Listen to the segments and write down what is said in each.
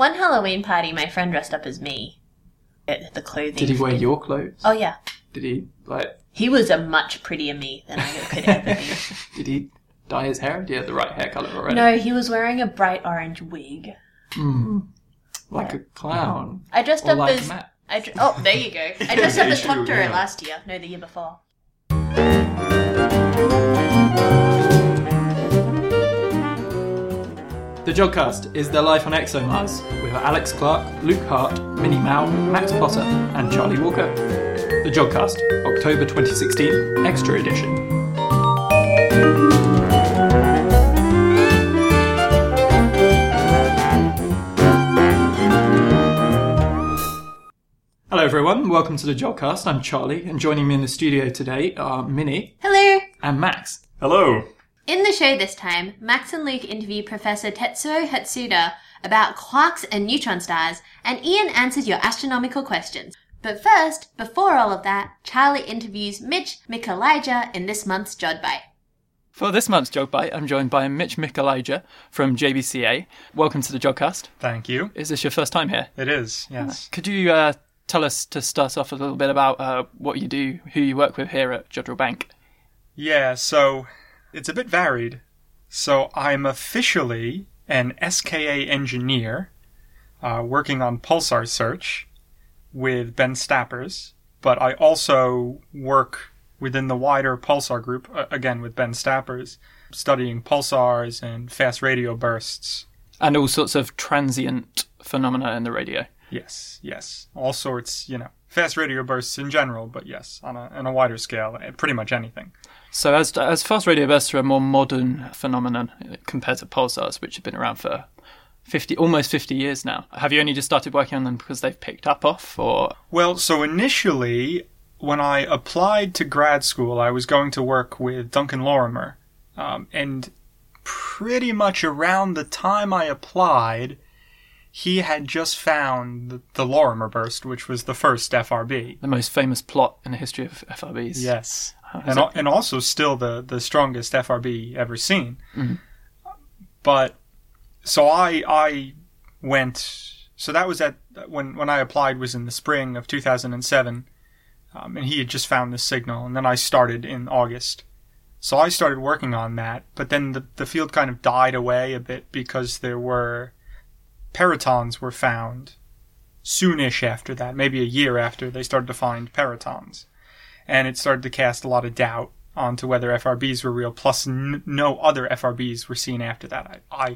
One Halloween party, my friend dressed up as me. The clothing. Did he wear your clothes? Oh, yeah. Did he, He was a much prettier me than I could ever be. Did he dye his hair? Did he have the right hair colour already? No, he was wearing a bright orange wig. Like a clown. I dressed or up like as... Matt. Oh, there you go. I dressed up as True, Totoro yeah. last year. No, the year before. The Jodcast is their life on ExoMars with Alex Clark, Luke Hart, Minnie Mao, Max Potter, and Charlie Walker. The Jodcast, October 2016, Extra Edition. Hello everyone, welcome to the Jodcast. I'm Charlie, and joining me in the studio today are Minnie. Hello. And Max. Hello. In the show this time, Max and Luke interview Professor Tetsuo Hatsuda about quarks and neutron stars, and Ian answers your astronomical questions. But first, before all of that, Charlie interviews Mitch Michalija in this month's Jodbite. For this month's Jodbite, I'm joined by Mitch Michalija from JBCA. Welcome to the Jodcast. Thank you. Is this your first time here? It is, yes. Could you tell us, to start off, a little bit about what you do, who you work with here at Jodrell Bank? Yeah, so it's a bit varied. So I'm officially an SKA engineer working on pulsar search with Ben Stappers, but I also work within the wider pulsar group, again with Ben Stappers, studying pulsars and fast radio bursts. And all sorts of transient phenomena in the radio. Yes. All sorts, fast radio bursts in general, but yes, on a wider scale, pretty much anything. So as fast radio bursts are a more modern phenomenon compared to pulsars, which have been around for almost 50 years now. Have you only just started working on them because they've picked up off, or? Well, so initially, when I applied to grad school, I was going to work with Duncan Lorimer. And pretty much around the time I applied, he had just found the Lorimer burst, which was the first FRB. The most famous plot in the history of FRBs. Yes. And also still the strongest FRB ever seen. Mm-hmm. But, so I went, so that was when I applied was in the spring of 2007, and he had just found this signal, and then I started in August. So I started working on that, but then the field kind of died away a bit because peritons were found soonish after that, maybe a year after they started to find peritons. And it started to cast a lot of doubt onto whether FRBs were real, plus no other FRBs were seen after that. I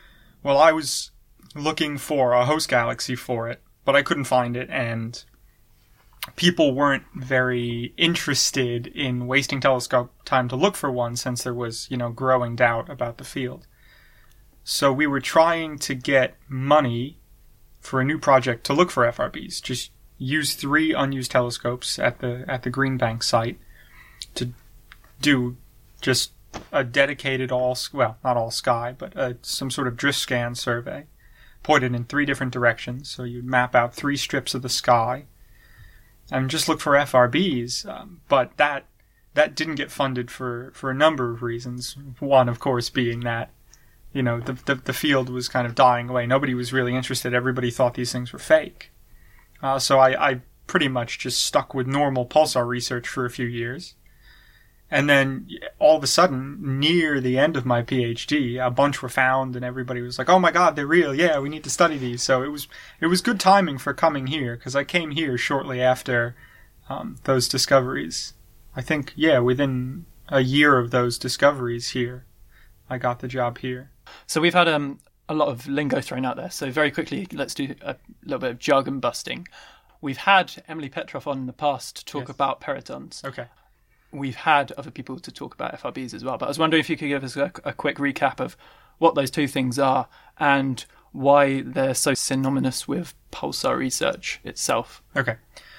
was looking for a host galaxy for it, but I couldn't find it, and people weren't very interested in wasting telescope time to look for one since there was, growing doubt about the field. So we were trying to get money for a new project to look for FRBs. Just use 3 unused telescopes at the Green Bank site to do just a dedicated not all sky, but some sort of drift scan survey, pointed in 3 different directions. So you'd map out 3 strips of the sky and just look for FRBs. But that didn't get funded for a number of reasons. One, of course, being that the field was kind of dying away. Nobody was really interested. Everybody thought these things were fake. So I pretty much just stuck with normal pulsar research for a few years. And then all of a sudden, near the end of my PhD, a bunch were found and everybody was like, oh my God, they're real. Yeah, we need to study these. So it was good timing for coming here, because I came here shortly after those discoveries. I think, within a year of those discoveries here, I got the job here. So we've had a lot of lingo thrown out there. So very quickly, let's do a little bit of jargon busting. We've had Emily Petrov on in the past to talk about peritons. Okay. We've had other people to talk about FRBs as well. But I was wondering if you could give us a quick recap of what those 2 things are and why they're so synonymous with pulsar research itself. Okay.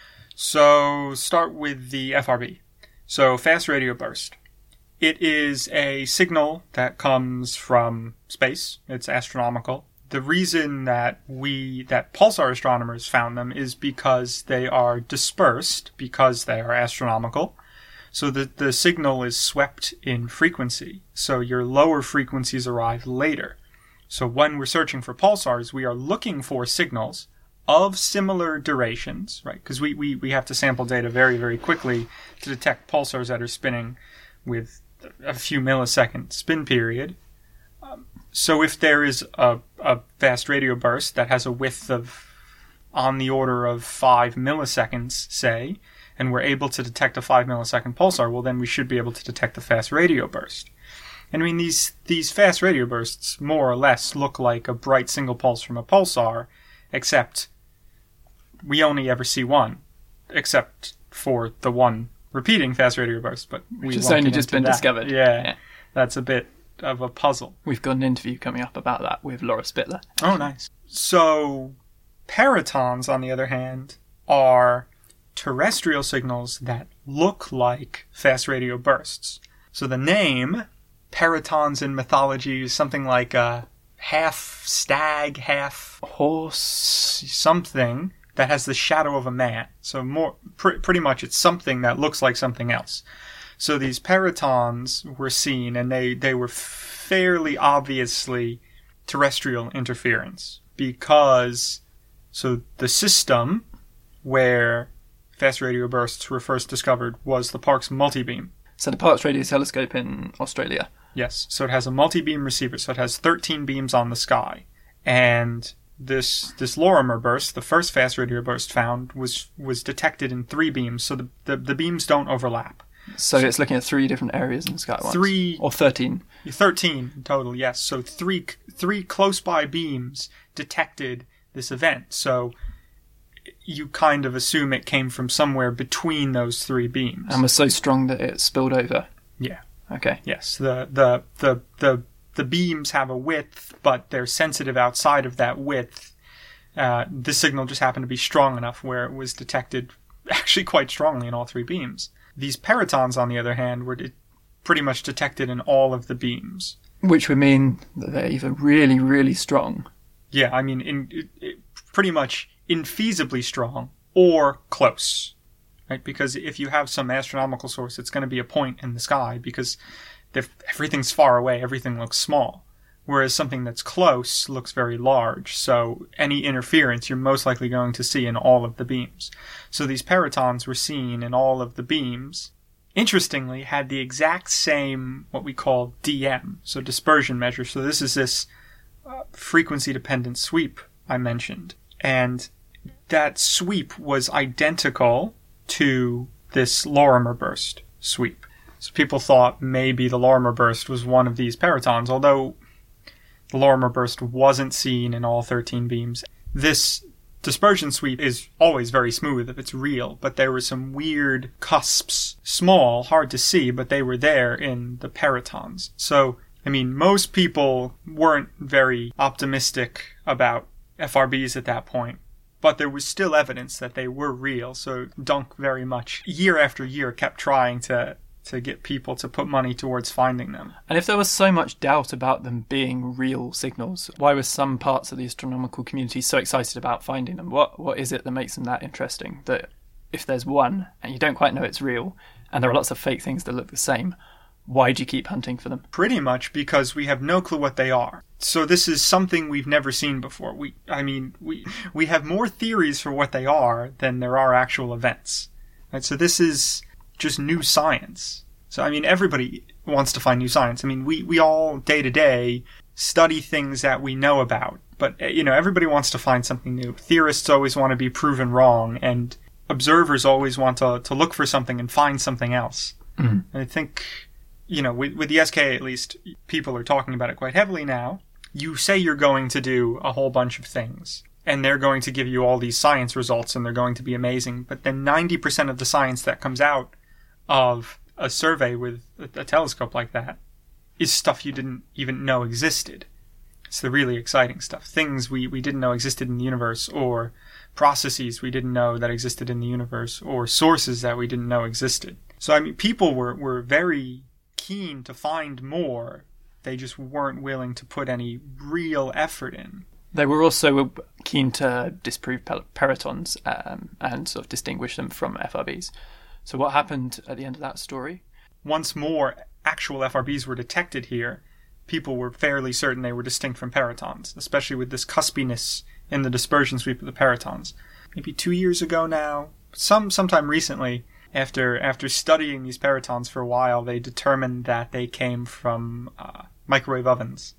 So start with the FRB. So fast radio burst. It is a signal that comes from space. It's astronomical. The reason that pulsar astronomers found them is because they are dispersed, because they are astronomical. So the signal is swept in frequency. So your lower frequencies arrive later. So when we're searching for pulsars, we are looking for signals of similar durations, right? Because we have to sample data very, very quickly to detect pulsars that are spinning with a few millisecond spin period. So if there is a fast radio burst that has a width of on the order of 5 milliseconds, say, and we're able to detect a 5 millisecond pulsar, well, then we should be able to detect the fast radio burst. And I mean, these fast radio bursts more or less look like a bright single pulse from a pulsar, except we only ever see one, except for the one repeating fast radio burst. But which has only just been discovered. Yeah, that's a bit of a puzzle. We've got an interview coming up about that with Laura Spittler. Oh, nice. So, peritons, on the other hand, are terrestrial signals that look like fast radio bursts. So the name, peritons in mythology, is something like a half stag, half horse, something that has the shadow of a man. So pretty much it's something that looks like something else. So these peritons were seen, and they were fairly obviously terrestrial interference, because so the system where fast radio bursts were first discovered was the Parkes multibeam. So the Parkes Radio Telescope in Australia. Yes, so it has a multi-beam receiver, so it has 13 beams on the sky. And this Lorimer burst, the first fast radio burst found, was detected in 3 beams, so the beams don't overlap. So it's looking at 3 different areas in the sky at once? 3... Or 13? 13 in total, yes. So three close-by beams detected this event. So you kind of assume it came from somewhere between those 3 beams. And was so strong that it spilled over? Yeah. Okay. Yes. The beams have a width, but they're sensitive outside of that width. The signal just happened to be strong enough where it was detected actually quite strongly in all 3 beams. These peritons, on the other hand, were pretty much detected in all of the beams. Which would mean that they're either really, really strong. Yeah, I mean, pretty much infeasibly strong or close. Right? Because if you have some astronomical source, it's going to be a point in the sky, because if everything's far away, everything looks small. Whereas something that's close looks very large. So any interference you're most likely going to see in all of the beams. So these peritons were seen in all of the beams. Interestingly, had the exact same, what we call DM, so dispersion measure. So this is this frequency-dependent sweep I mentioned. And that sweep was identical to this Lorimer burst sweep. So people thought maybe the Lorimer burst was one of these peritons, although the Lorimer burst wasn't seen in all 13 beams. This dispersion sweep is always very smooth if it's real, but there were some weird cusps, small, hard to see, but they were there in the peritons. So, I mean, most people weren't very optimistic about FRBs at that point, but there was still evidence that they were real, so Dunk very much, year after year, kept trying to get people to put money towards finding them. And if there was so much doubt about them being real signals, why were some parts of the astronomical community so excited about finding them? What is it that makes them that interesting? That if there's one, and you don't quite know it's real, and there are lots of fake things that look the same, why do you keep hunting for them? Pretty much because we have no clue what they are. So this is something we've never seen before. We have more theories for what they are than there are actual events. Right? So this is just new science. So, I mean, everybody wants to find new science. I mean, we all, day to day, study things that we know about. But, everybody wants to find something new. Theorists always want to be proven wrong, and observers always want to look for something and find something else. Mm. And I think, with the SK at least, people are talking about it quite heavily now. You say you're going to do a whole bunch of things, and they're going to give you all these science results, and they're going to be amazing. But then 90% of the science that comes out of a survey with a telescope like that is stuff you didn't even know existed. It's the really exciting stuff. Things we didn't know existed in the universe, or processes we didn't know that existed in the universe, or sources that we didn't know existed. So, I mean, people were very keen to find more. They just weren't willing to put any real effort in. They were also keen to disprove peritons and sort of distinguish them from FRBs. So what happened at the end of that story? Once more actual FRBs were detected here, people were fairly certain they were distinct from peritons, especially with this cuspiness in the dispersion sweep of the peritons. Maybe 2 years ago now, sometime recently, after studying these peritons for a while, they determined that they came from microwave ovens.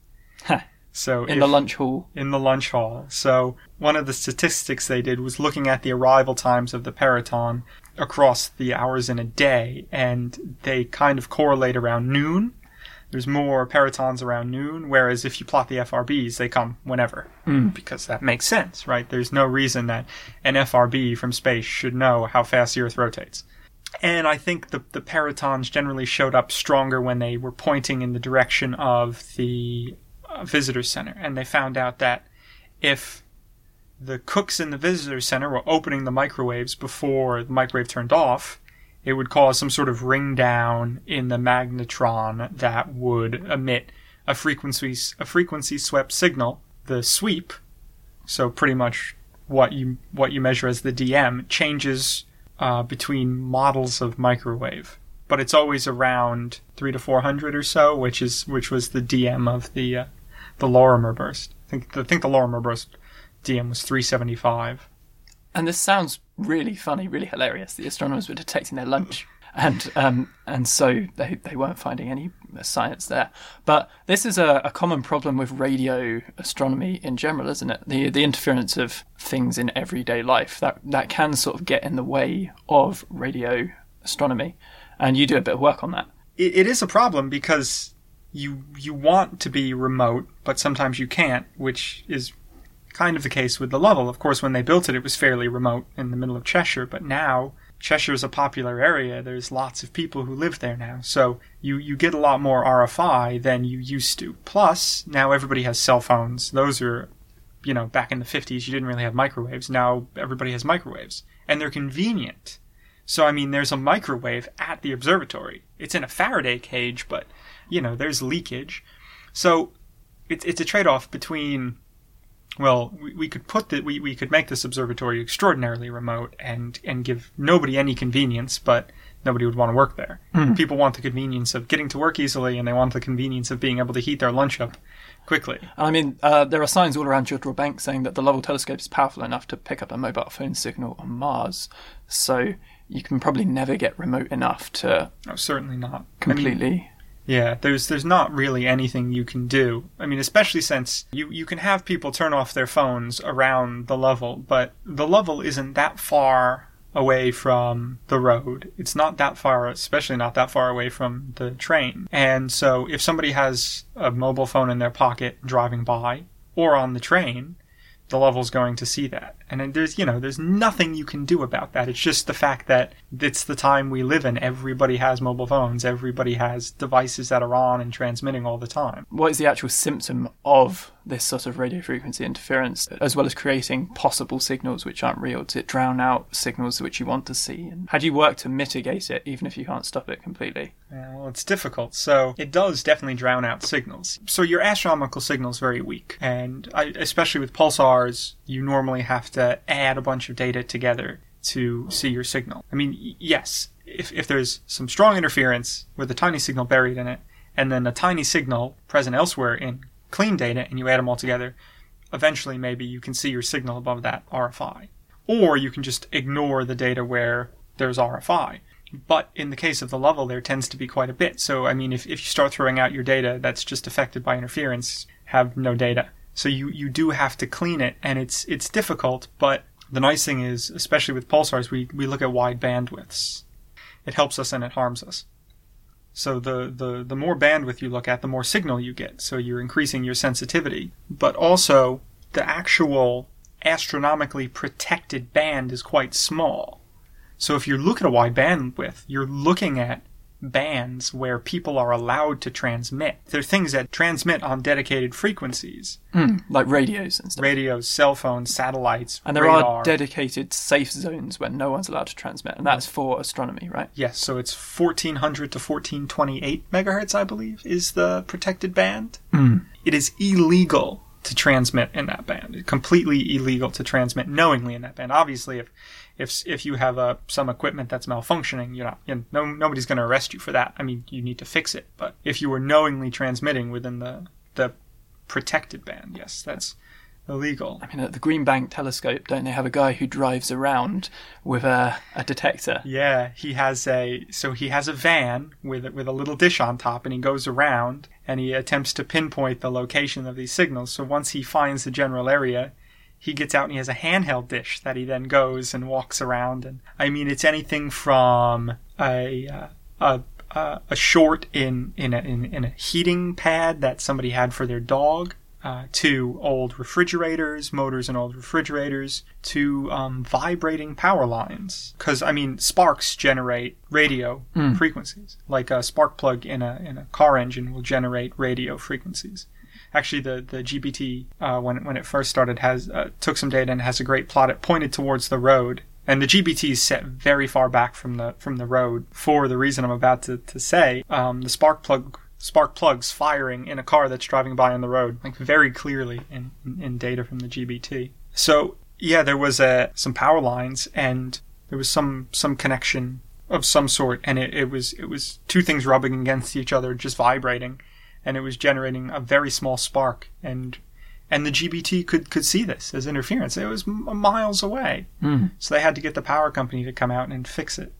So in the lunch hall. In the lunch hall. So one of the statistics they did was looking at the arrival times of the periton across the hours in a day, and they kind of correlate around noon. There's more peritons around noon, whereas if you plot the FRBs, they come whenever. Because that makes sense, right? There's no reason that an FRB from space should know how fast the Earth rotates. And I think the peritons generally showed up stronger when they were pointing in the direction of the visitor center. And they found out that if the cooks in the visitor center were opening the microwaves before the microwave turned off, it would cause some sort of ring down in the magnetron that would emit a frequency swept signal. The sweep, so pretty much what you measure as the DM, changes between models of microwave, but it's always around 300 to 400 or so, which was the DM of the Lorimer burst. I think the Lorimer burst DM was 375. And this sounds really funny, really hilarious. The astronomers were detecting their lunch, and so they weren't finding any science there. But this is a common problem with radio astronomy in general, isn't it? The interference of things in everyday life that can sort of get in the way of radio astronomy, and you do a bit of work on that. It is a problem because you want to be remote, but sometimes you can't, which is kind of the case with the Lovell. Of course, when they built it, it was fairly remote in the middle of Cheshire, but now Cheshire is a popular area. There's lots of people who live there now, so you get a lot more RFI than you used to. Plus, now everybody has cell phones. Those are, back in the 50s, you didn't really have microwaves. Now everybody has microwaves, and they're convenient. So, there's a microwave at the observatory. It's in a Faraday cage, but, there's leakage. So, it's a trade-off between, well, we could make this observatory extraordinarily remote and give nobody any convenience, but nobody would want to work there. People want the convenience of getting to work easily, and they want the convenience of being able to heat their lunch up quickly. There are signs all around Jodrell Bank saying that the Lovell telescope is powerful enough to pick up a mobile phone signal on Mars. So you can probably never get remote enough to... No, certainly not. Completely... Yeah, there's not really anything you can do. Especially since you can have people turn off their phones around the Lovell, but the Lovell isn't that far away from the road. It's not that far, especially not that far away from the train. And so if somebody has a mobile phone in their pocket driving by or on the train, the Lovell's going to see that. And there's nothing you can do about that. It's just the fact that it's the time we live in. Everybody has mobile phones. Everybody has devices that are on and transmitting all the time. What is the actual symptom of this sort of radio frequency interference, as well as creating possible signals which aren't real? Does it drown out signals which you want to see? And how do you work to mitigate it, even if you can't stop it completely? Yeah, well, it's difficult. So it does definitely drown out signals. So your astronomical signal is very weak. And especially with pulsars, you normally have to add a bunch of data together to see your signal. Yes, if there's some strong interference with a tiny signal buried in it, and then a tiny signal present elsewhere in clean data, and you add them all together, eventually maybe you can see your signal above that RFI. Or you can just ignore the data where there's RFI. But in the case of the Lovell, there tends to be quite a bit. So, if you start throwing out your data that's just affected by interference, have no data. So you do have to clean it, and it's difficult, but the nice thing is, especially with pulsars, we look at wide bandwidths. It helps us and it harms us. So the more bandwidth you look at, the more signal you get. So you're increasing your sensitivity. But also, the actual astronomically protected band is quite small. So if you look at a wide bandwidth, you're looking at bands where people are allowed to transmit. There are things that transmit on dedicated frequencies. Like radios and stuff. Radios, cell phones, satellites, and there radar. are dedicated safe zones where no one's allowed to transmit, and that's for astronomy, right? Yes, so it's 1400 to 1428 megahertz, I believe, is the protected band. It is illegal to transmit in that band. It's completely illegal to transmit knowingly in that band. Obviously, if you have some equipment that's malfunctioning, nobody's going to arrest you for that. I mean, you need to fix it. But if you were knowingly transmitting within the protected band, yes, that's illegal. I mean, at the Green Bank Telescope, don't they have a guy who drives around with a detector? Yeah, he has a van with a little dish on top, and he goes around and he attempts to pinpoint the location of these signals. So once he finds the general area, he gets out and he has a handheld dish that he then goes and walks around. And I mean, it's anything from a short in a heating pad that somebody had for their dog, to old refrigerators, motors in old refrigerators, to vibrating power lines. Because, I mean, sparks generate radio frequencies. Like a spark plug in a car engine will generate radio frequencies. Actually, the GBT, when it first started, took some data and has a great plot. It pointed towards the road. And the GBT is set very far back from the road for the reason I'm about to say. The spark plugs firing in a car that's driving by on the road, like very clearly in data from the GBT. So yeah, there was some power lines, and there was some connection of some sort, and it was two things rubbing against each other, just vibrating, and it was generating a very small spark, and the GBT could see this as interference. It was miles away, so they had to get the power company to come out and fix it.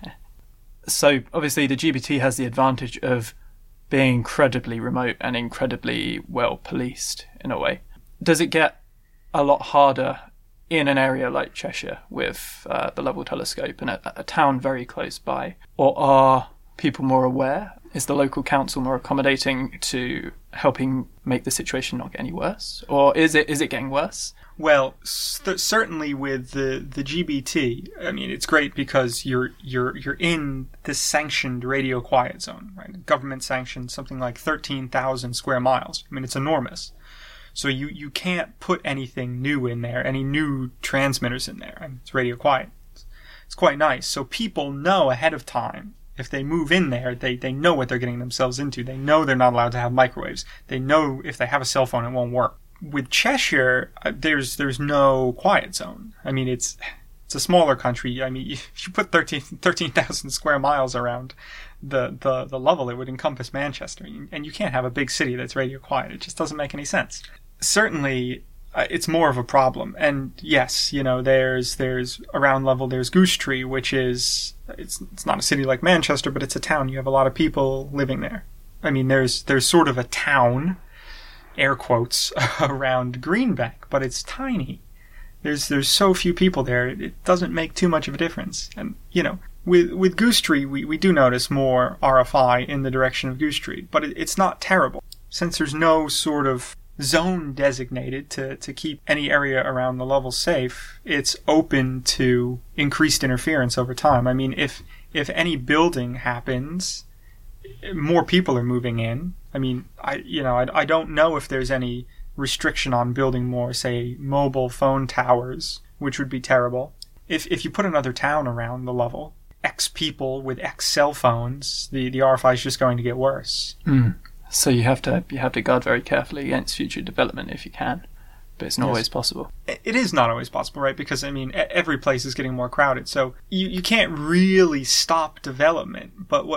So obviously the GBT has the advantage of being incredibly remote and incredibly well policed in a way. Does it get a lot harder in an area like Cheshire with the Lovell Telescope and a town very close by? Or are people more aware? Is the local council more accommodating to helping make the situation not get any worse? Or is it getting worse? Well, certainly with the GBT, I mean, it's great because you're in this sanctioned radio quiet zone, right? Government sanctioned, something like 13,000 square miles. I mean, it's enormous. So you can't put anything new in there, any new transmitters in there. I mean, it's radio quiet. It's quite nice. So people know ahead of time. If they move in there, they know what they're getting themselves into. They know they're not allowed to have microwaves. They know if they have a cell phone, it won't work. With Cheshire, there's no quiet zone. I mean, it's a smaller country. I mean, if you put 13,000 square miles around the Lovell, it would encompass Manchester. And you can't have a big city that's radio quiet. It just doesn't make any sense. Certainly, it's more of a problem. And yes, there's around Lovell, there's Goose Tree, which is, it's not a city like Manchester, but it's a town. You have a lot of people living there. I mean, there's sort of a town, air quotes, around Greenbank, but it's tiny. There's so few people there, it doesn't make too much of a difference. And, with Goose Tree, we do notice more RFI in the direction of Goose Tree, but it's not terrible. Since there's no sort of zone designated to keep any area around the Lovell safe, it's open to increased interference over time. I mean, if any building happens, more people are moving in. I mean, I don't know if there's any restriction on building more, say, mobile phone towers, which would be terrible. If you put another town around the Lovell, X people with X cell phones, the RFI is just going to get worse. So you have to guard very carefully against future development if you can, but it's not always possible. It is not always possible, right? Because, I mean, every place is getting more crowded, so you can't really stop development, but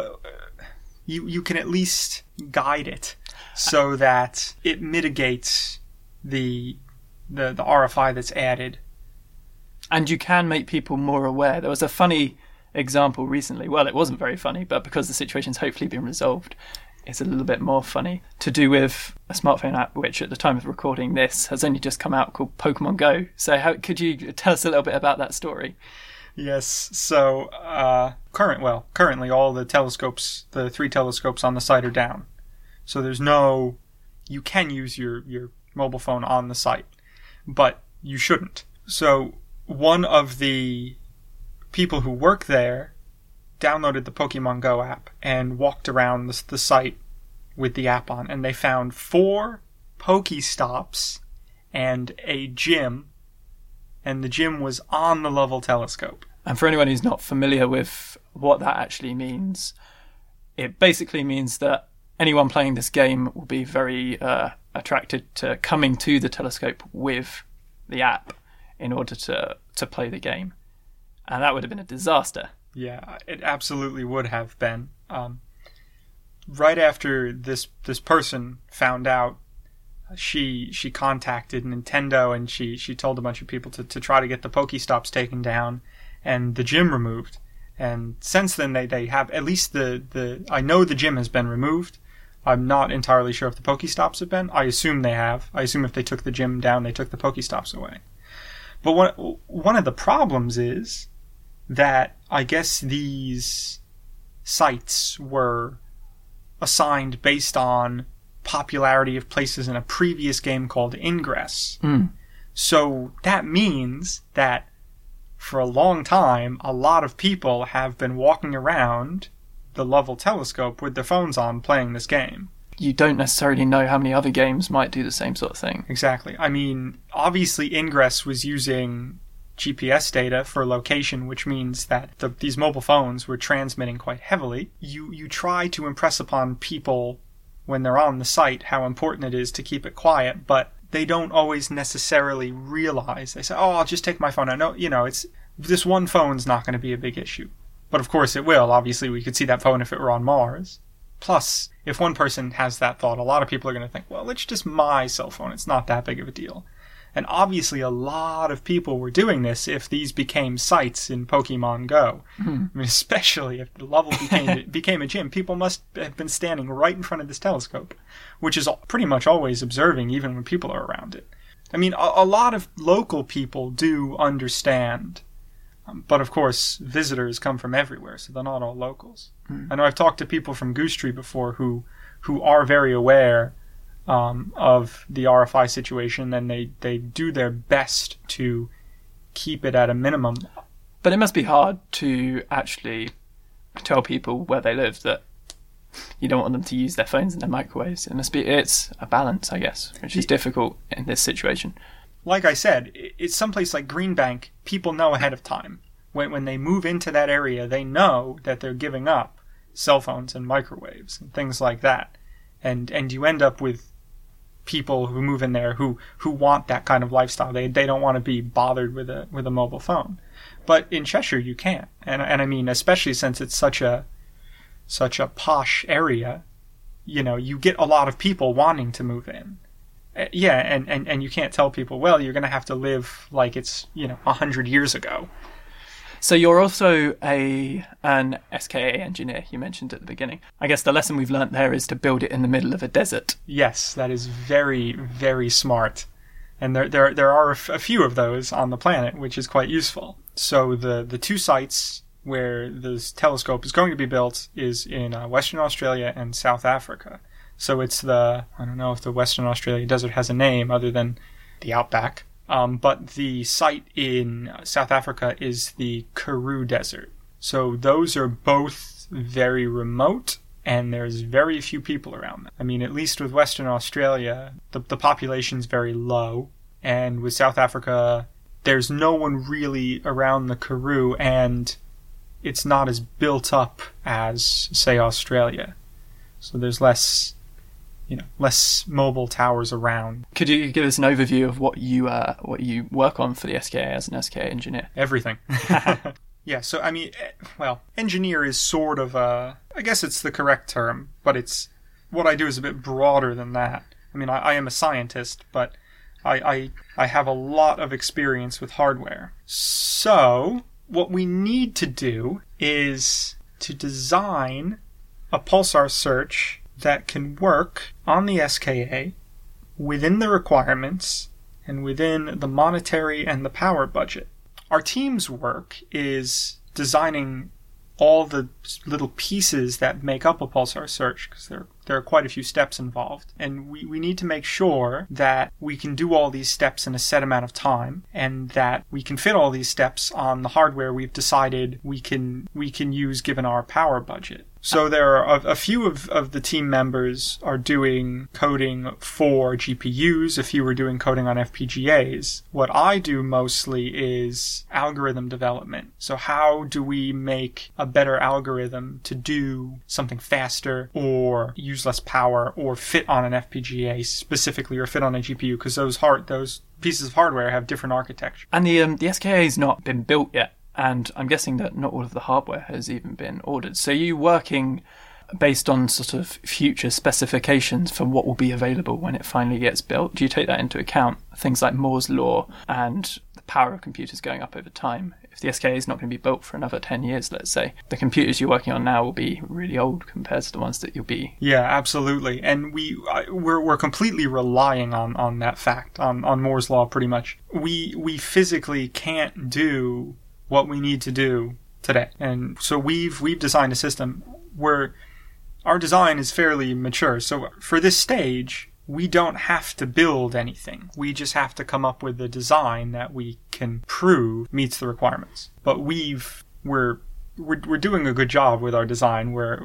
you can at least guide it so that it mitigates the RFI that's added. And you can make people more aware. There was a funny example recently. Well, it wasn't very funny, but because the situation's hopefully been resolved, it's a little bit more funny, to do with a smartphone app which at the time of recording this has only just come out, called Pokemon Go. So could you tell us a little bit about that story? Yes, so currently all the telescopes, the 3 telescopes on the site, are down. So you can use your mobile phone on the site, but you shouldn't. So one of the people who work there downloaded the Pokemon Go app and walked around the site with the app on, and they found 4 Pokestops and a gym, and the gym was on the Lovell telescope. And for anyone who's not familiar with what that actually means, it basically means that anyone playing this game will be very attracted to coming to the telescope with the app in order to play the game. And that would have been a disaster. Yeah, it absolutely would have been. Right after this person found out, she contacted Nintendo, and she told a bunch of people to try to get the Pokestops taken down and the gym removed. And since then, they have at least I know the gym has been removed. I'm not entirely sure if the Pokestops have been. I assume they have. I assume if they took the gym down, they took the Pokestops away. But one of the problems is that I guess these sites were assigned based on popularity of places in a previous game called Ingress. So that means that for a long time, a lot of people have been walking around the Lovell telescope with their phones on playing this game. You don't necessarily know how many other games might do the same sort of thing. Exactly. I mean, obviously Ingress was using GPS data for location, which means that these mobile phones were transmitting quite heavily. You try to impress upon people when they're on the site how important it is to keep it quiet, but they don't always necessarily realize. They say, "Oh, I'll just take my phone." I know, it's this one phone's not going to be a big issue. But of course it will. Obviously, we could see that phone if it were on Mars. Plus, if one person has that thought, a lot of people are going to think, well, it's just my cell phone. It's not that big of a deal. And obviously, a lot of people were doing this if these became sites in Pokemon Go. I mean, especially if the level became a gym. People must have been standing right in front of this telescope, which is pretty much always observing, even when people are around it. I mean, a lot of local people do understand. But of course, visitors come from everywhere, so they're not all locals. I know I've talked to people from Goose Tree before who are very aware of the RFI situation, and they do their best to keep it at a minimum. But it must be hard to actually tell people where they live that you don't want them to use their phones and their microwaves. It's a balance, I guess, which is difficult in this situation. Like I said, it's someplace like Greenbank, people know ahead of time. When they move into that area, they know that they're giving up cell phones and microwaves and things like that. And you end up with people who move in there who want that kind of lifestyle. They don't want to be bothered with a mobile phone. But in Cheshire, you can't. And I mean, especially since it's such a posh area, you get a lot of people wanting to move in. Yeah, and you can't tell people, well, you're going to have to live like it's, 100 years ago. So you're also an SKA engineer, you mentioned at the beginning. I guess the lesson we've learnt there is to build it in the middle of a desert. Yes, that is very, very smart. And there are a few of those on the planet, which is quite useful. So the two sites where this telescope is going to be built is in Western Australia and South Africa. So it's I don't know if the Western Australia desert has a name other than the Outback. But the site in South Africa is the Karoo Desert. So those are both very remote, and there's very few people around them. I mean, at least with Western Australia, the population's very low. And with South Africa, there's no one really around the Karoo, and it's not as built up as, say, Australia. So there's less mobile towers around. Could you give us an overview of what you work on for the SKA as an SKA engineer? Everything. Yeah, so I mean, engineer is sort of I guess it's the correct term, but what I do is a bit broader than that. I mean, I am a scientist, but I have a lot of experience with hardware. So what we need to do is to design a pulsar search that can work on the SKA within the requirements and within the monetary and the power budget. Our team's work is designing all the little pieces that make up a pulsar search, because there are quite a few steps involved. And we need to make sure that we can do all these steps in a set amount of time, and that we can fit all these steps on the hardware we've decided we can use given our power budget. So there are a few of the team members are doing coding for GPUs, a few are doing coding on FPGAs. What I do mostly is algorithm development. So how do we make a better algorithm to do something faster or use less power or fit on an FPGA specifically or fit on a GPU? Because those pieces of hardware have different architecture. And the SKA has not been built yet. And I'm guessing that not all of the hardware has even been ordered. So are you working based on sort of future specifications for what will be available when it finally gets built? Do you take that into account? Things like Moore's law and the power of computers going up over time. If the SKA is not going to be built for another 10 years, let's say, the computers you're working on now will be really old compared to the ones that you'll be. Yeah, absolutely. And we're completely relying on that fact, on Moore's law pretty much. We physically can't do what we need to do today. And so we've designed a system where our design is fairly mature. So for this stage, we don't have to build anything. We just have to come up with a design that we can prove meets the requirements. But we're doing a good job with our design. We're,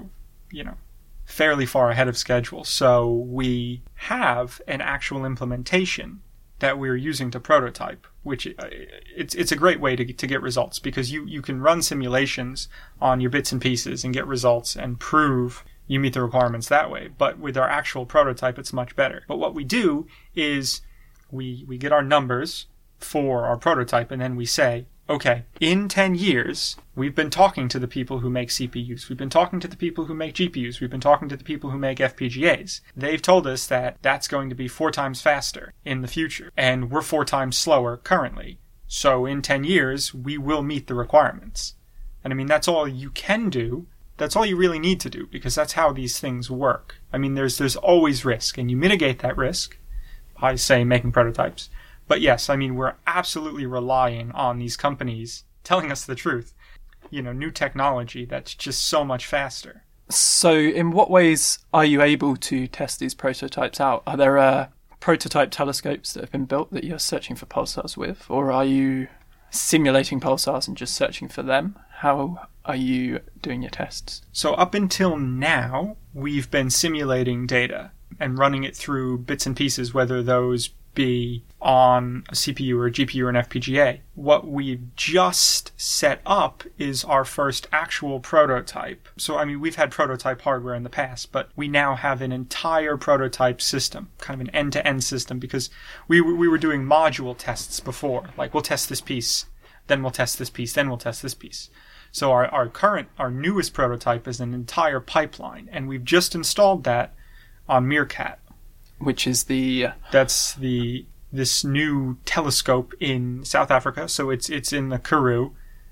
fairly far ahead of schedule. So we have an actual implementation that we're using to prototype, which it's a great way to get results, because you can run simulations on your bits and pieces and get results and prove you meet the requirements that way. But with our actual prototype, it's much better. But what we do is we get our numbers for our prototype, and then we say, okay, in 10 years, we've been talking to the people who make CPUs. We've been talking to the people who make GPUs. We've been talking to the people who make FPGAs. They've told us that that's going to be 4 times faster in the future, and we're 4 times slower currently. So in 10 years, we will meet the requirements. And I mean, that's all you can do. That's all you really need to do, because that's how these things work. I mean, there's always risk, and you mitigate that risk by, say, making prototypes. But yes, I mean, we're absolutely relying on these companies telling us the truth. New technology that's just so much faster. So in what ways are you able to test these prototypes out? Are there prototype telescopes that have been built that you're searching for pulsars with? Or are you simulating pulsars and just searching for them? How are you doing your tests? So up until now, we've been simulating data and running it through bits and pieces, whether those be on a CPU or a GPU or an FPGA. What we've just set up is our first actual prototype. So, I mean, we've had prototype hardware in the past, but we now have an entire prototype system, kind of an end-to-end system, because we were doing module tests before. Like, we'll test this piece, then we'll test this piece, then we'll test this piece. So our newest prototype is an entire pipeline, and we've just installed that on Meerkat. Which is that's this new telescope in South Africa. So it's in the Karoo.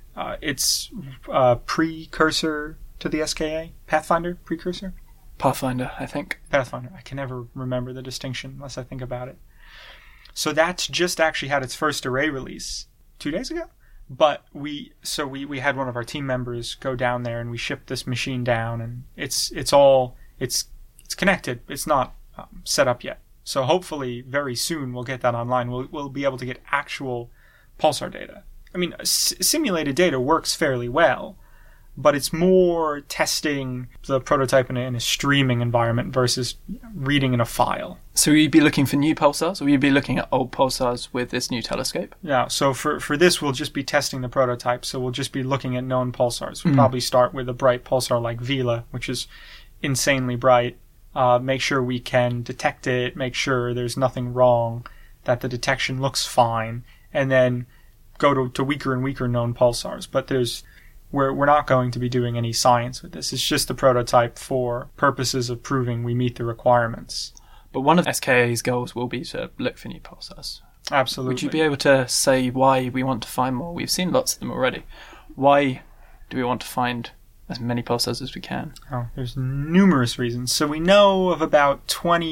It's a precursor to the SKA. Pathfinder precursor? Pathfinder, I think. Pathfinder. I can never remember the distinction unless I think about it. So that's just actually had its first array release 2 days ago. But we had one of our team members go down there, and we shipped this machine down, and it's connected. It's not set up yet. So hopefully very soon we'll get that online. We'll be able to get actual pulsar data. I mean, simulated data works fairly well, but it's more testing the prototype in a streaming environment versus reading in a file. So will you be looking for new pulsars, or will you be looking at old pulsars with this new telescope? Yeah, so for this we'll just be testing the prototype, so we'll just be looking at known pulsars. We'll probably start with a bright pulsar like Vela, which is insanely bright. Make sure we can detect it, make sure there's nothing wrong, that the detection looks fine, and then go to weaker and weaker known pulsars. But we're not going to be doing any science with this. It's just a prototype for purposes of proving we meet the requirements. But one of SKA's goals will be to look for new pulsars. Absolutely. Would you be able to say why we want to find more? We've seen lots of them already. Why do we want to find as many pulsars as we can? Oh, there's numerous reasons. So we know of about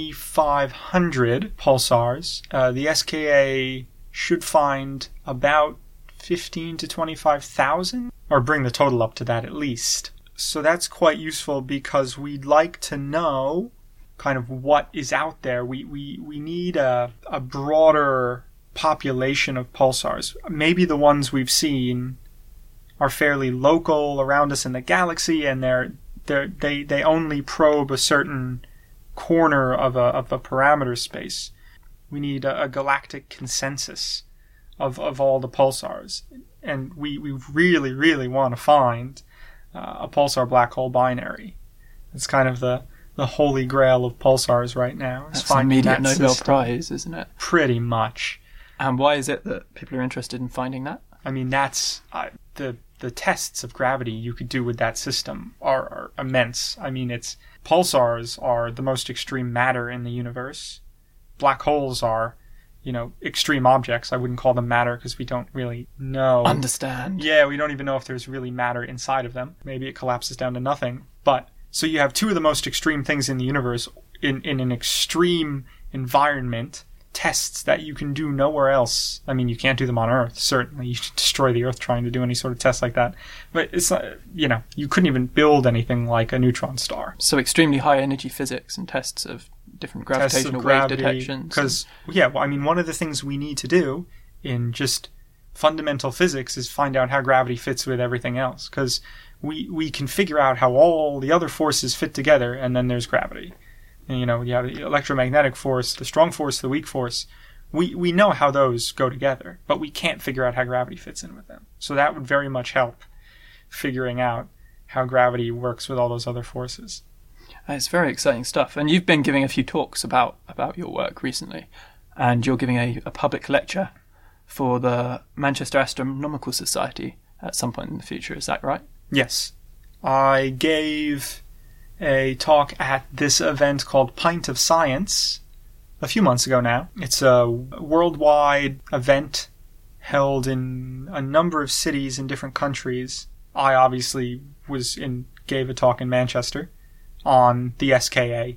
2,500 pulsars. The SKA should find about 15 to 25,000, or bring the total up to that at least. So that's quite useful, because we'd like to know kind of what is out there. We need a broader population of pulsars. Maybe the ones we've seen are fairly local around us in the galaxy, and they're they only probe a certain corner of a parameter space. We need a galactic consensus of all the pulsars, and we really, really want to find a pulsar black hole binary. It's kind of the holy grail of pulsars right now. That's an immediate Nobel Prize, isn't it? Pretty much. And why is it that people are interested in finding that? I mean, that's the tests of gravity you could do with that system are immense. I mean, pulsars are the most extreme matter in the universe. Black holes are, extreme objects. I wouldn't call them matter because we don't really know. Understand. Yeah, we don't even know if there's really matter inside of them. Maybe it collapses down to nothing. But, so you have two of the most extreme things in the universe in an extreme environment, tests that you can do nowhere else. I mean, you can't do them on Earth, certainly. You should destroy the Earth trying to do any sort of test like that. But it's not, you couldn't even build anything like a neutron star. So extremely high energy physics and tests of different gravitational wave detections. Because, one of the things we need to do in just fundamental physics is find out how gravity fits with everything else. Because we can figure out how all the other forces fit together, and then there's gravity. And, you have the electromagnetic force, the strong force, the weak force. We know how those go together, but we can't figure out how gravity fits in with them. So that would very much help figuring out how gravity works with all those other forces. It's very exciting stuff. And you've been giving a few talks about your work recently. And you're giving a public lecture for the Manchester Astronomical Society at some point in the future. Is that right? Yes. I gave a talk at this event called Pint of Science a few months ago now. It's a worldwide event held in a number of cities in different countries. I obviously gave a talk in Manchester on the SKA.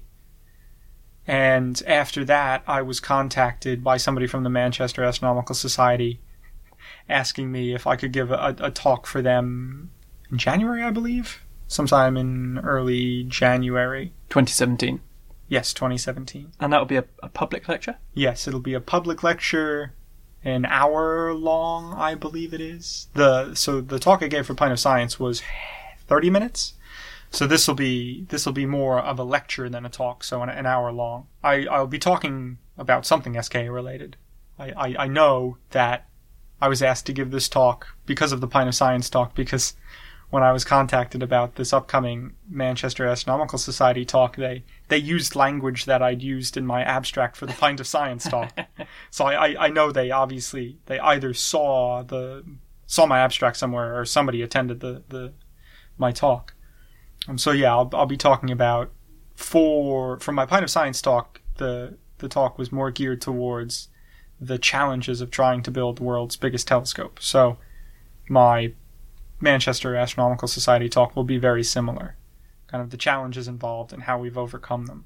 And after that, I was contacted by somebody from the Manchester Astronomical Society asking me if I could give a talk for them in January, I believe. Sometime in early January. 2017? Yes, 2017. And that will be a public lecture? Yes, it'll be a public lecture, an hour long, I believe it is. So the talk I gave for Pint of Science was 30 minutes. So this will be more of a lecture than a talk, so an hour long. I'll be talking about something SKA related. I know that I was asked to give this talk because of the Pint of Science talk, because when I was contacted about this upcoming Manchester Astronomical Society talk, they used language that I'd used in my abstract for the Pint of Science talk. So I know they either saw my abstract somewhere, or somebody attended my talk. So yeah, I'll be talking about for my Pint of Science talk. The talk was more geared towards the challenges of trying to build the world's biggest telescope. So my Manchester Astronomical Society talk will be very similar, kind of the challenges involved and how we've overcome them.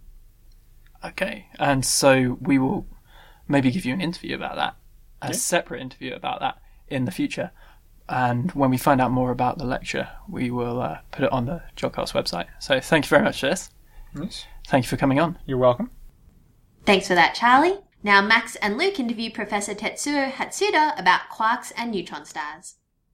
Okay, and so we will maybe give you an interview about that, a separate interview about that in the future. And when we find out more about the lecture, we will put it on the Jodcast website. So thank you very much for this. Yes. Thank you for coming on. You're welcome. Thanks for that, Charlie. Now Max and Luke interview Professor Tetsuo Hatsuda about quarks and neutron stars.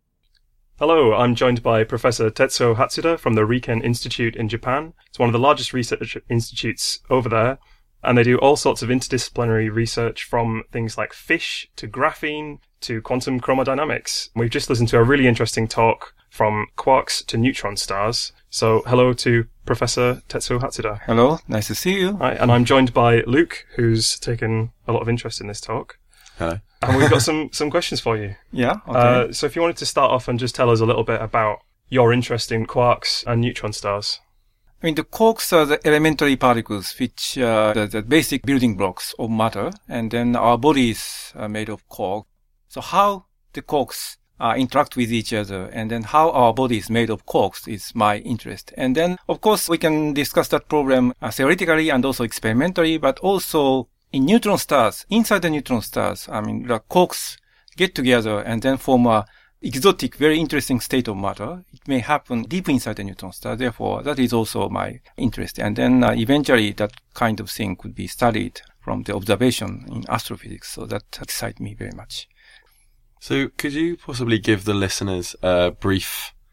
Hello, I'm joined by Professor Tetsuo Hatsuda from the Riken Institute in Japan. It's one of the largest research institutes over there, and they do all sorts of interdisciplinary research from things like fish to graphene to quantum chromodynamics. We've just listened to a really interesting talk from quarks to neutron stars. So hello to Professor Tetsuo Hatsuda. Hello, nice to see you. Hi, and I'm joined by Luke, who's taken a lot of interest in this talk. Hello. And we've got some questions for you. Yeah, okay. So if you wanted to start off and just tell us a little bit about your interest in quarks and neutron stars. I mean, the quarks are the elementary particles, which are the basic building blocks of matter, and then our bodies are made of quarks. So how the quarks interact with each other, and then how our body is made of quarks is my interest. And then, of course, we can discuss that problem theoretically and also experimentally, but also in neutron stars, inside the neutron stars, I mean, the quarks get together and then form a exotic, very interesting state of matter. It may happen deep inside the neutron star. Therefore, that is also my interest. And then eventually that kind of thing could be studied from the observation in astrophysics. So that excites me very much. So could you possibly give the listeners a brief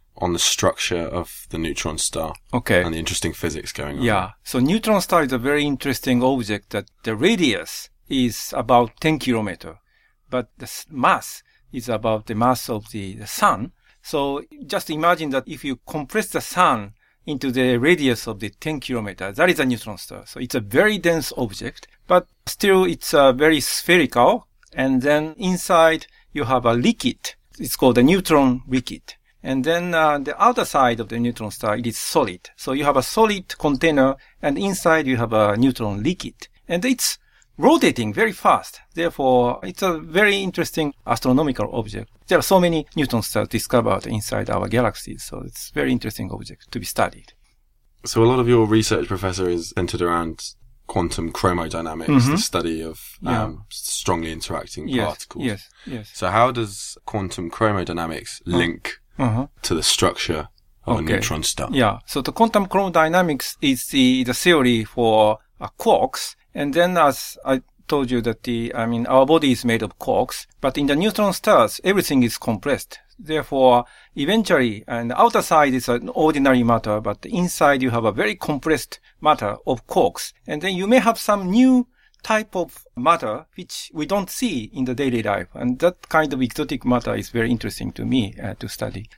on the structure of the neutron star Okay. and the interesting physics going on. Yeah. So neutron star is a very interesting object that the radius is about 10 kilometer, but the mass is about the mass of the sun. So just imagine that if you compress the sun into the radius of the 10 kilometers, that is a neutron star. So it's a very dense object, but still it's very spherical. And then inside you have a liquid. It's called a neutron liquid. And then the outer side of the neutron star, it is solid. So you have a solid container, and inside you have a neutron liquid. And it's rotating very fast. Therefore, it's a very interesting astronomical object. There are so many neutron stars discovered inside our galaxies, so it's a very interesting object to be studied. So a lot of your research, Professor, is centered around quantum chromodynamics, the study of strongly interacting particles. Yes. So how does quantum chromodynamics link to the structure of a neutron star? Yeah. So the quantum chromodynamics is the theory for quarks. And then as I told you that our body is made of quarks, but in the neutron stars, everything is compressed. Therefore, eventually, and the outer side is an ordinary matter, but inside you have a very compressed matter of quarks. And then you may have some new type of matter which we don't see in the daily life. And that kind of exotic matter is very interesting to me to study.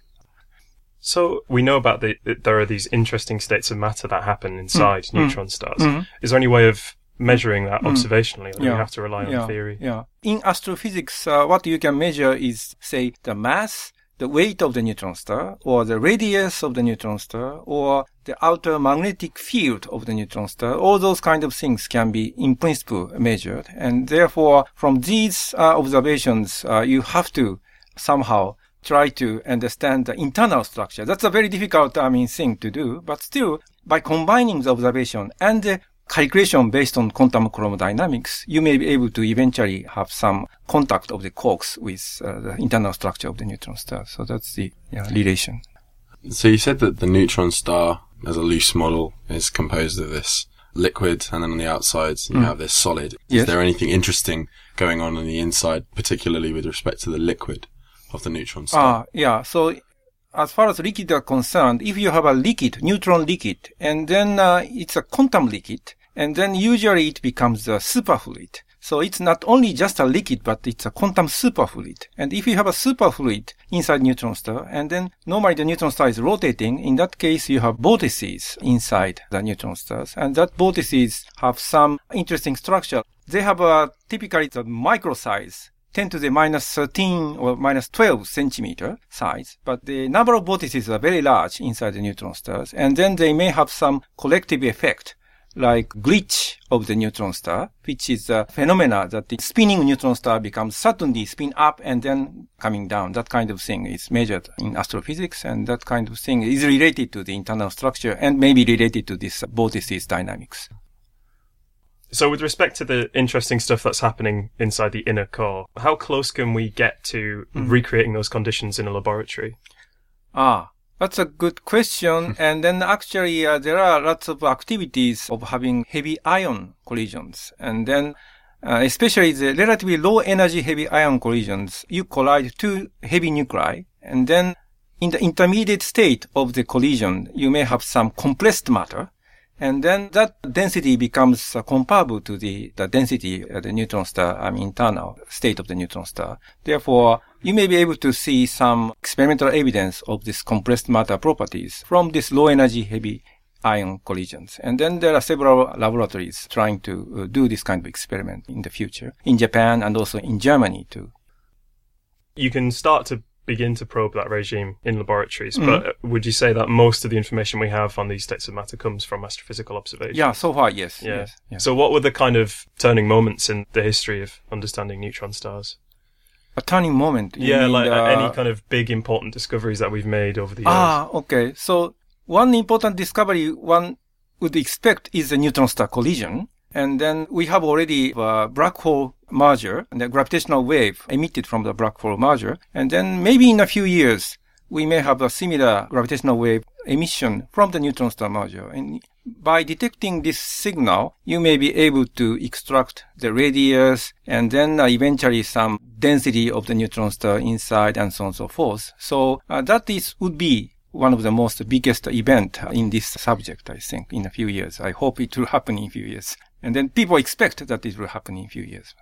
So we know about there are these interesting states of matter that happen inside neutron stars. Is there any way of measuring that observationally, or do you have to rely on theory? Yeah. In astrophysics, what you can measure is, say, the mass, the weight of the neutron star, or the radius of the neutron star, or the outer magnetic field of the neutron star. All those kind of things can be, in principle, measured. And therefore, from these observations, you have to somehow try to understand the internal structure. That's a very difficult, thing to do. But still, by combining the observation and the calculation based on quantum chromodynamics, you may be able to eventually have some contact of the quarks with the internal structure of the neutron star. So that's the relation. So you said that the neutron star, as a loose model, is composed of this liquid, and then on the outside you have this solid. Yes. Is there anything interesting going on the inside, particularly with respect to the liquid of the neutron star? So as far as liquid are concerned, if you have a liquid, neutron liquid, and then it's a quantum liquid, and then usually it becomes a superfluid. So it's not only just a liquid, but it's a quantum superfluid. And if you have a superfluid inside neutron star, and then normally the neutron star is rotating, in that case you have vortices inside the neutron stars, and that vortices have some interesting structure. They have typically the micro size, 10 to the minus 13 or minus 12 centimeter size, but the number of vortices are very large inside the neutron stars, and then they may have some collective effect, like glitch of the neutron star, which is a phenomena that the spinning neutron star becomes suddenly spin up and then coming down. That kind of thing is measured in astrophysics, and that kind of thing is related to the internal structure and maybe related to this vortices dynamics. So with respect to the interesting stuff that's happening inside the inner core, how close can we get to recreating those conditions in a laboratory? That's a good question. And then actually there are lots of activities of having heavy ion collisions. And then especially the relatively low energy heavy ion collisions, you collide two heavy nuclei. And then in the intermediate state of the collision, you may have some compressed matter. And then that density becomes comparable to the density of the neutron star, internal state of the neutron star. Therefore, you may be able to see some experimental evidence of this compressed matter properties from this low energy heavy ion collisions. And then there are several laboratories trying to do this kind of experiment in the future, in Japan and also in Germany too. You can start to begin to probe that regime in laboratories, but would you say that most of the information we have on these states of matter comes from astrophysical observations? Yeah, so far, yes. Yeah. Yes, yeah. So what were the kind of turning moments in the history of understanding neutron stars? A turning moment? Yeah, like any kind of big important discoveries that we've made over the years. Okay. So one important discovery one would expect is the neutron star collision. And then we have already a black hole merger and the gravitational wave emitted from the black hole merger. And then maybe in a few years, we may have a similar gravitational wave emission from the neutron star merger. And by detecting this signal, you may be able to extract the radius and then eventually some density of the neutron star inside and so on and so forth. So that would be one of the most biggest event in this subject, I think, in a few years. I hope it will happen in a few years. And then people expect that it will happen in a few years.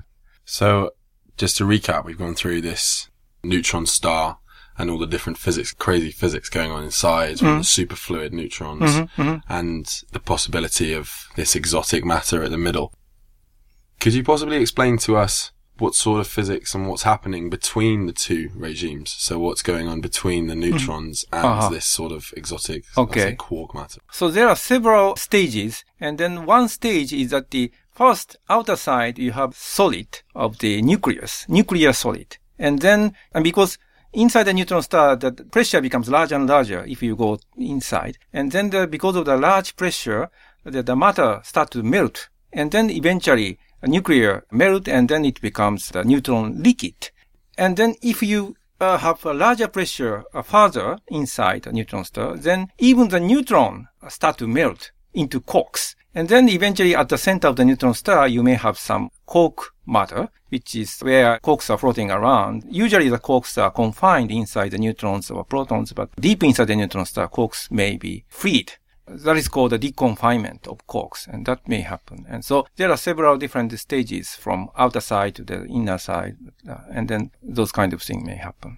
So, just to recap, we've gone through this neutron star and all the different crazy physics going on inside, the superfluid neutrons, and the possibility of this exotic matter at the middle. Could you possibly explain to us what sort of physics and what's happening between the two regimes? So what's going on between the neutrons and this sort of exotic quark matter? So there are several stages, and then one stage is at the first outer side you have solid of the nuclear solid. And because inside the neutron star, the pressure becomes larger and larger if you go inside. And then because of the large pressure, the matter starts to melt. And then eventually a nuclear melt, and then it becomes the neutron liquid. And then if you have a larger pressure further inside a neutron star, then even the neutron start to melt into quarks. And then eventually at the center of the neutron star, you may have some quark matter, which is where quarks are floating around. Usually the quarks are confined inside the neutrons or protons, but deep inside the neutron star, quarks may be freed. That is called the deconfinement of quarks, and that may happen. And so there are several different stages from outer side to the inner side, and then those kind of things may happen.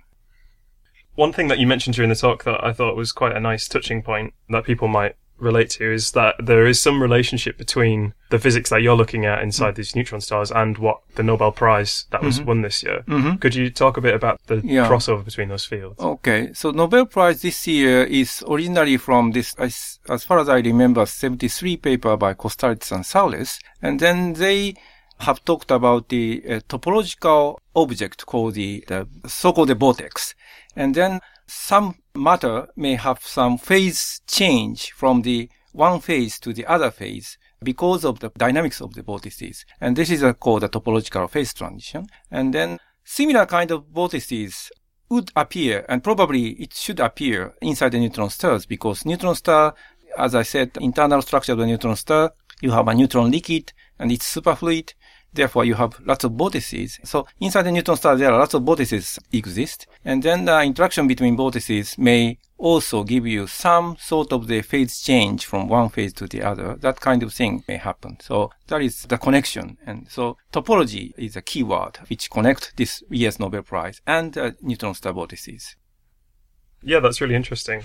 One thing that you mentioned during the talk that I thought was quite a nice touching point that people might relate to is that there is some relationship between the physics that you're looking at inside these neutron stars and what the Nobel Prize that was won this year. Could you talk a bit about the crossover between those fields? Okay. So Nobel Prize this year is originally from this, as far as I remember, 73 paper by Kostalitz and Saules. And then they have talked about the topological object called the so-called the vortex. And then some matter may have some phase change from the one phase to the other phase because of the dynamics of the vortices. And this is called the topological phase transition. And then similar kind of vortices would appear, and probably it should appear inside the neutron stars, because neutron star, as I said, the internal structure of the neutron star, you have a neutron liquid and it's superfluid. Therefore, you have lots of vortices. So inside the neutron star, there are lots of vortices exist. And then the interaction between vortices may also give you some sort of the phase change from one phase to the other. That kind of thing may happen. So that is the connection. And so topology is a key word which connects this year's Nobel Prize and neutron star vortices. Yeah, that's really interesting.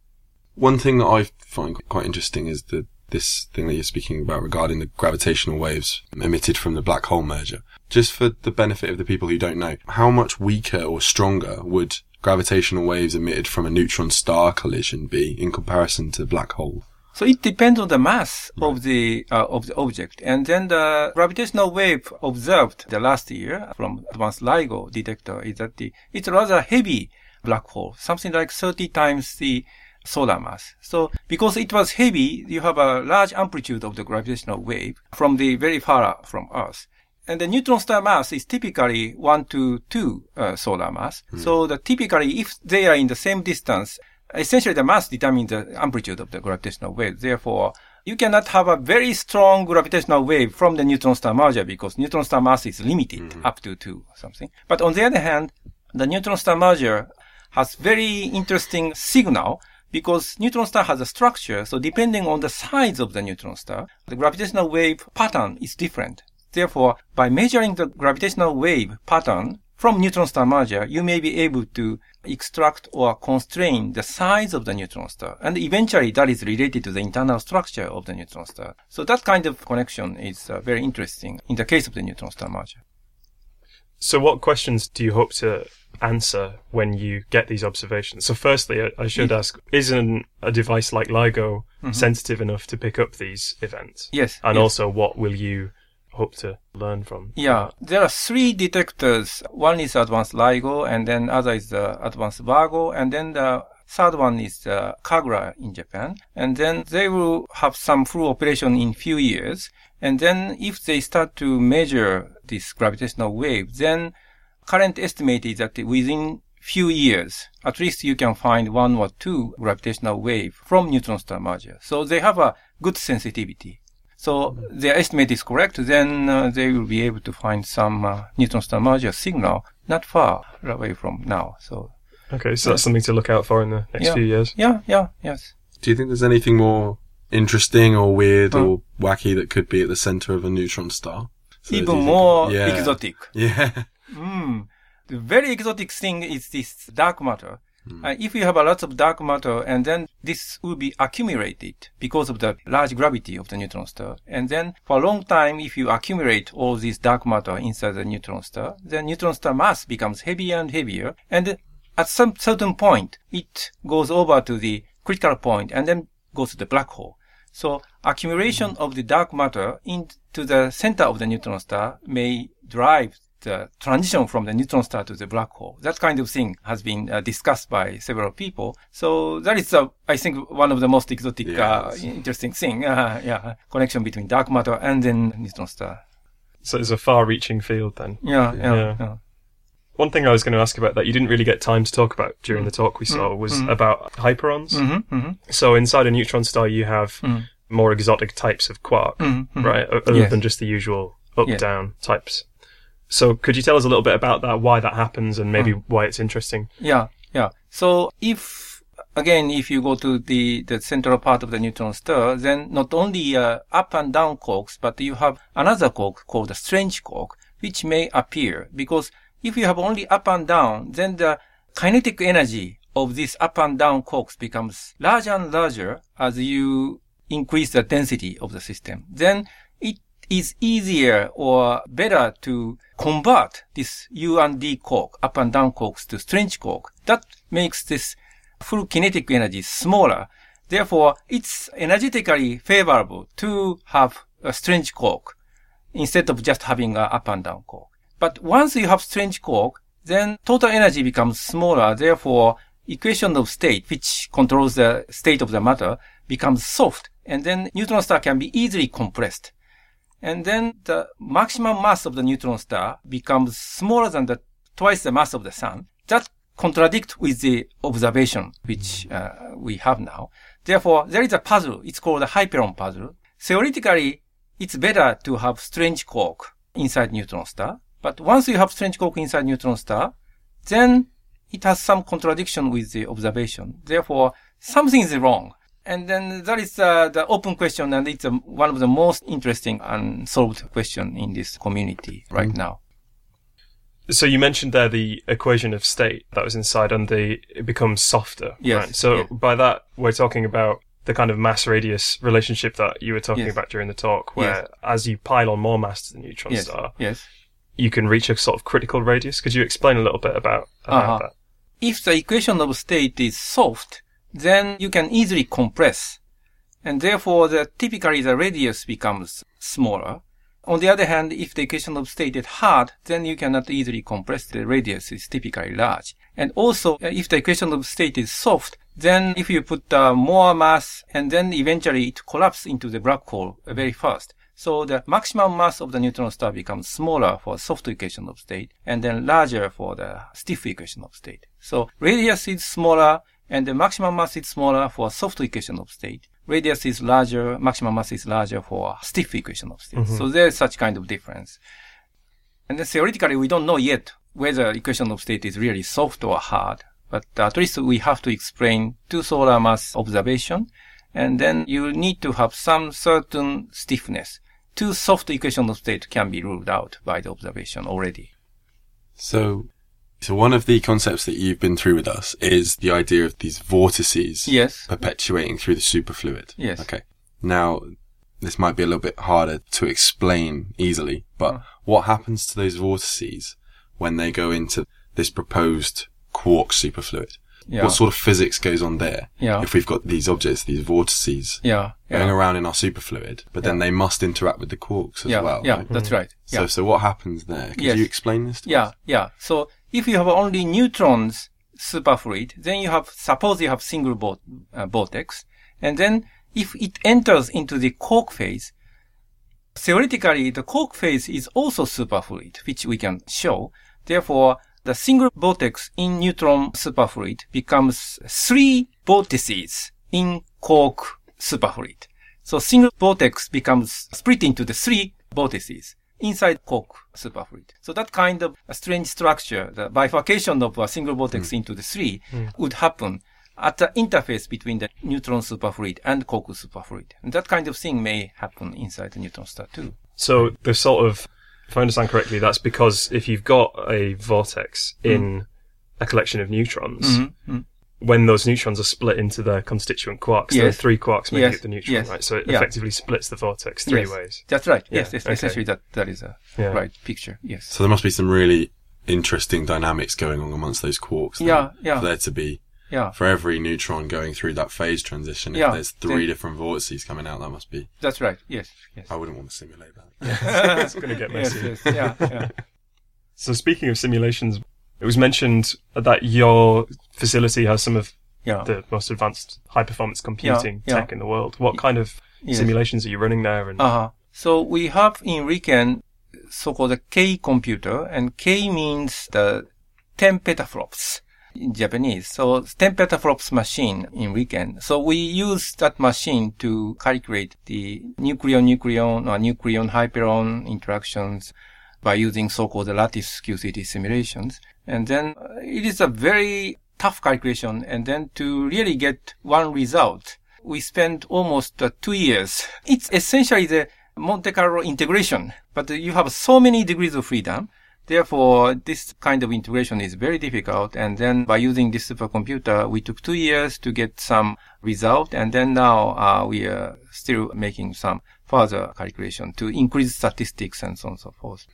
One thing that I find quite interesting is this thing that you're speaking about regarding the gravitational waves emitted from the black hole merger. Just for the benefit of the people who don't know, how much weaker or stronger would gravitational waves emitted from a neutron star collision be in comparison to black hole? So it depends on the mass of the object. And then the gravitational wave observed the last year from Advanced LIGO detector is that it's a rather heavy black hole, something like 30 times the solar mass. So because it was heavy, you have a large amplitude of the gravitational wave from the very far from Earth. And the neutron star mass is typically 1 to 2 solar mass. So typically, if they are in the same distance, essentially the mass determines the amplitude of the gravitational wave. Therefore, you cannot have a very strong gravitational wave from the neutron star merger because neutron star mass is limited up to 2 or something. But on the other hand, the neutron star merger has very interesting signal because neutron star has a structure. So depending on the size of the neutron star, the gravitational wave pattern is different. Therefore, by measuring the gravitational wave pattern from neutron star merger, you may be able to extract or constrain the size of the neutron star. And eventually that is related to the internal structure of the neutron star. So that kind of connection is very interesting in the case of the neutron star merger. So what questions do you hope to answer when you get these observations? So firstly, I should ask, isn't a device like LIGO sensitive enough to pick up these events? Yes. And also, what will you hope to learn from? Yeah, there are 3 detectors. One is Advanced LIGO, and then other is the Advanced Virgo, and then the third one is the Kagra in Japan. And then they will have some full operation in few years. And then if they start to measure this gravitational wave, then current estimate is that within few years, at least you can find 1 or 2 gravitational wave from neutron star merger. So they have a good sensitivity. So their estimate is correct, then they will be able to find some neutron star merger signal not far away from now. So Okay, so that's something to look out for in the next few years. Yes. Do you think there's anything more interesting or weird or wacky that could be at the center of a neutron star? So Even more yeah. exotic. Yeah. The very exotic thing is this dark matter. If you have a lot of dark matter, and then this will be accumulated because of the large gravity of the neutron star. And then for a long time, if you accumulate all this dark matter inside the neutron star, the neutron star mass becomes heavier and heavier. And at some certain point, it goes over to the critical point and then goes to the black hole. So accumulation of the dark matter into the center of the neutron star may drive the transition from the neutron star to the black hole. That kind of thing has been discussed by several people. So that is, I think, one of the most exotic, interesting thing. Connection between dark matter and then neutron star. So it's a far-reaching field then. Yeah. One thing I was going to ask about that you didn't really get time to talk about during the talk we saw was about hyperons. So inside a neutron star, you have more exotic types of quark, right? Other than just the usual up-down types. So could you tell us a little bit about that, why that happens, and maybe why it's interesting? Yeah. So if you go to the central part of the neutron star, then not only up and down quarks, but you have another quark called the strange quark, which may appear. Because if you have only up and down, then the kinetic energy of these up and down quarks becomes larger and larger as you increase the density of the system. Then it is easier or better to convert this U and D quark, up and down quarks, to strange quark. That makes this full kinetic energy smaller. Therefore, it's energetically favorable to have a strange quark instead of just having an up and down quark. But once you have strange quark, then total energy becomes smaller. Therefore, equation of state, which controls the state of the matter, becomes soft. And then neutron star can be easily compressed. And then the maximum mass of the neutron star becomes smaller than twice the mass of the sun. That contradicts with the observation which we have now. Therefore, there is a puzzle. It's called a hyperon puzzle. Theoretically, it's better to have strange quark inside neutron star. But once you have strange quark inside neutron star, then it has some contradiction with the observation. Therefore, something is wrong. And then that is the open question, and it's one of the most interesting unsolved question in this community right now. So you mentioned there the equation of state that was inside, and it becomes softer. Yes. Right? So by that, we're talking about the kind of mass-radius relationship that you were talking about during the talk, where as you pile on more mass to the neutron star, you can reach a sort of critical radius. Could you explain a little bit about that? If the equation of state is soft, then you can easily compress. And therefore, typically the radius becomes smaller. On the other hand, if the equation of state is hard, then you cannot easily compress. The radius is typically large. And also, if the equation of state is soft, then if you put more mass, and then eventually it collapses into the black hole very fast. So the maximum mass of the neutron star becomes smaller for soft equation of state, and then larger for the stiff equation of state. So radius is smaller, and the maximum mass is smaller for soft equation of state. Radius is larger, maximum mass is larger for stiff equation of state. So there's such kind of difference. And then theoretically, we don't know yet whether equation of state is really soft or hard. But at least we have to explain two solar mass observation. And then you need to have some certain stiffness. Two soft equation of state can be ruled out by the observation already. So one of the concepts that you've been through with us is the idea of these vortices perpetuating through the superfluid. Yes. Okay. Now, this might be a little bit harder to explain easily, but what happens to those vortices when they go into this proposed quark superfluid? What sort of physics goes on there? If we've got these objects, these vortices going around in our superfluid, but then they must interact with the quarks as well. Yeah, that's right. So what happens there? Could you explain this to us? So if you have only neutrons superfluid, then suppose you have single vortex, and then if it enters into the quark phase, theoretically the quark phase is also superfluid, which we can show. Therefore, the single vortex in neutron superfluid becomes 3 vortices in quark superfluid. So single vortex becomes split into the 3 vortices. inside quark superfluid. So that kind of a strange structure, the bifurcation of a single vortex into the three would happen at the interface between the neutron superfluid and quark superfluid. And that kind of thing may happen inside the neutron star too. So the sort of, if I understand correctly, that's because if you've got a vortex in a collection of neutrons, when those neutrons are split into their constituent quarks, there are three quarks making up the neutron, right? So it effectively splits the vortex three ways. That's right. Yes, essentially that is a right picture. Yes. So there must be some really interesting dynamics going on amongst those quarks. For there to be, for every neutron going through that phase transition, if there's three different vortices coming out, that must be. That's right. Yes. I wouldn't want to simulate that. It's going to get messy. Yeah. So speaking of simulations, it was mentioned that your facility has some of the most advanced high-performance computing tech in the world. What kind of simulations are you running there? And So we have in RIKEN so-called a K computer, and K means the 10 petaflops in Japanese. So 10 petaflops machine in RIKEN. So we use that machine to calculate the nucleon-nucleon or nucleon-hyperon interactions by using so-called lattice QCT simulations. And then it is a very tough calculation. And then to really get one result, we spent almost 2 years. It's essentially the Monte Carlo integration, but you have so many degrees of freedom. Therefore, this kind of integration is very difficult. And then by using this supercomputer, we took 2 years to get some result. And then now we are still making some further calculation to increase statistics and so on and so forth.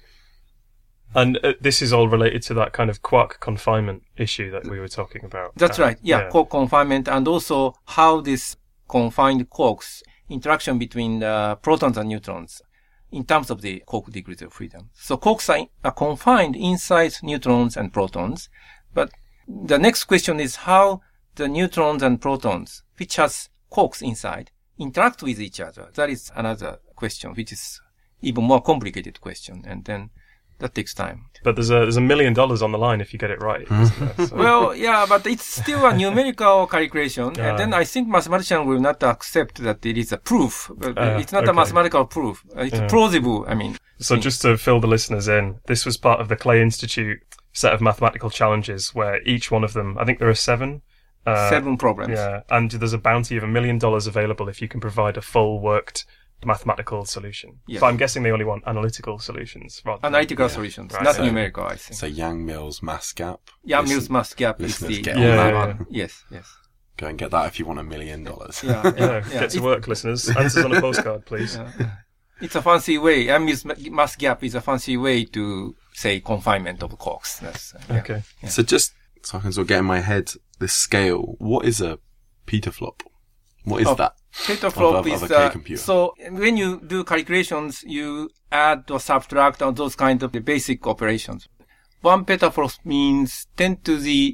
And this is all related to that kind of quark confinement issue that we were talking about. That's right. Quark confinement, and also how this confined quarks interaction between the protons and neutrons in terms of the quark degrees of freedom. So quarks are confined inside neutrons and protons. But the next question is how the neutrons and protons, which has quarks inside, interact with each other. That is another question, which is even more complicated question. And then that takes time. But there's $1 million on the line if you get it right. Isn't there? So. Well, but it's still a numerical calculation. And then I think mathematicians will not accept that it is a proof. It's not a mathematical proof. It's plausible, So just to fill the listeners in, this was part of the Clay Institute set of mathematical challenges where each one of them, I think there are 7. 7 problems. Yeah, and there's a bounty of $1 million available if you can provide a full worked mathematical solution. But I'm guessing they only want analytical solutions. Analytical solutions, right. Not numerical, I think. So Yang-Mills mass gap. Yang-Mills mass gap is the one. Yes. Go and get that if you want $1 million. Get to work, listeners. Answers on a postcard, please. It's a fancy way. Yang-Mills mass gap is a fancy way to say confinement of quarks. Okay. So just so I can sort of get in my head this scale, what is a petaflop? What is that? Petaflop is so when you do calculations, you add or subtract or those kind of the basic operations. 1 petaflop means 10 to the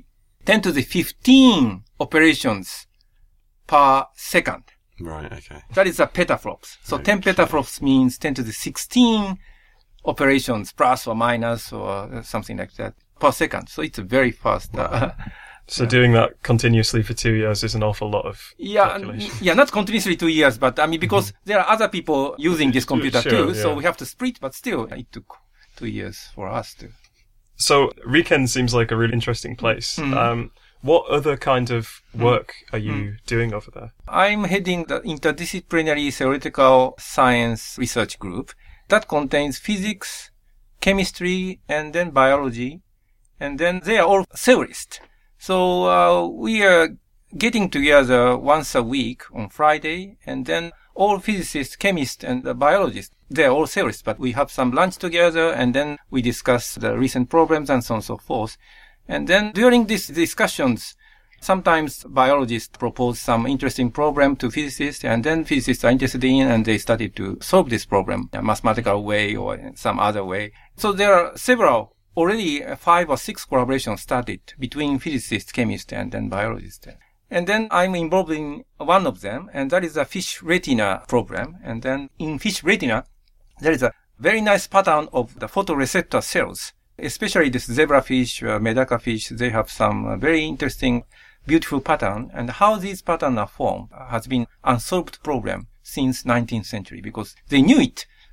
15 operations per second. Right. Okay. That is a petaflops. So 10 petaflops means 10 to the 16 operations plus or minus or something like that per second. So it's very fast. So doing that continuously for 2 years is an awful lot of calculation. Not continuously 2 years, but because there are other people using this computer too, so we have to split, but still it took 2 years for us to. So RIKEN seems like a really interesting place. What other kind of work are you doing over there? I'm heading the interdisciplinary theoretical science research group that contains physics, chemistry, and then biology, and then they are all theorists. So we are getting together once a week on Friday, and then all physicists, chemists, and biologists, they are all theorists, but we have some lunch together, and then we discuss the recent problems and so on and so forth. And then during these discussions, sometimes biologists propose some interesting problem to physicists, and then physicists are interested in, and they started to solve this problem in a mathematical way or in some other way. So there are several. Already 5 or 6 collaborations started between physicists, chemists, and then biologists. And then I'm involved in one of them, and that is a fish retina problem. And then in fish retina, there is a very nice pattern of the photoreceptor cells, especially this zebrafish, medaka fish. They have some very interesting, beautiful pattern. And how these patterns are formed has been unsolved problem since 19th century because they knew it,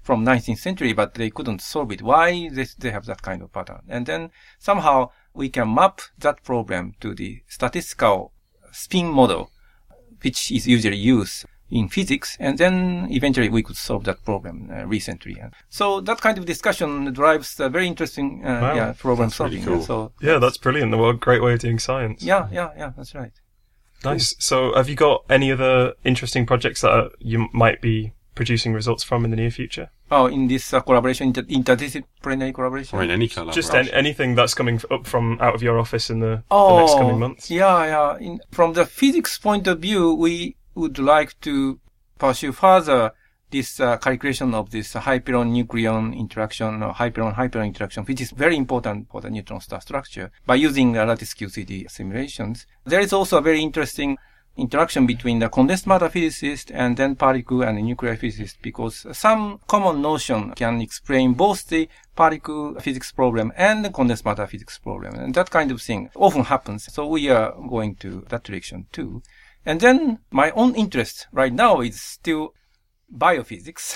from 19th century, but they couldn't solve it. Why they have that kind of pattern? And then somehow we can map that problem to the statistical spin model, which is usually used in physics, and then eventually we could solve that problem recently. So that kind of discussion drives a very interesting problem solving. Really cool. So Yeah, that's brilliant. What a great way of doing science. yeah, that's right. Nice. So have you got any other interesting projects that you might be producing results from in the near future? Oh, in this collaboration, interdisciplinary collaboration? Or in any collaboration. Just anything that's coming up from out of your office in the next coming months? Yeah. From the physics point of view, we would like to pursue further this calculation of this hyperon-nucleon interaction or hyperon-hyperon interaction, which is very important for the neutron star structure, by using lattice QCD simulations. There is also a very interesting interaction between the condensed matter physicist and then particle and the nuclear physicist, because some common notion can explain both the particle physics problem and the condensed matter physics problem. And that kind of thing often happens. So we are going to that direction too. And then my own interest right now is still biophysics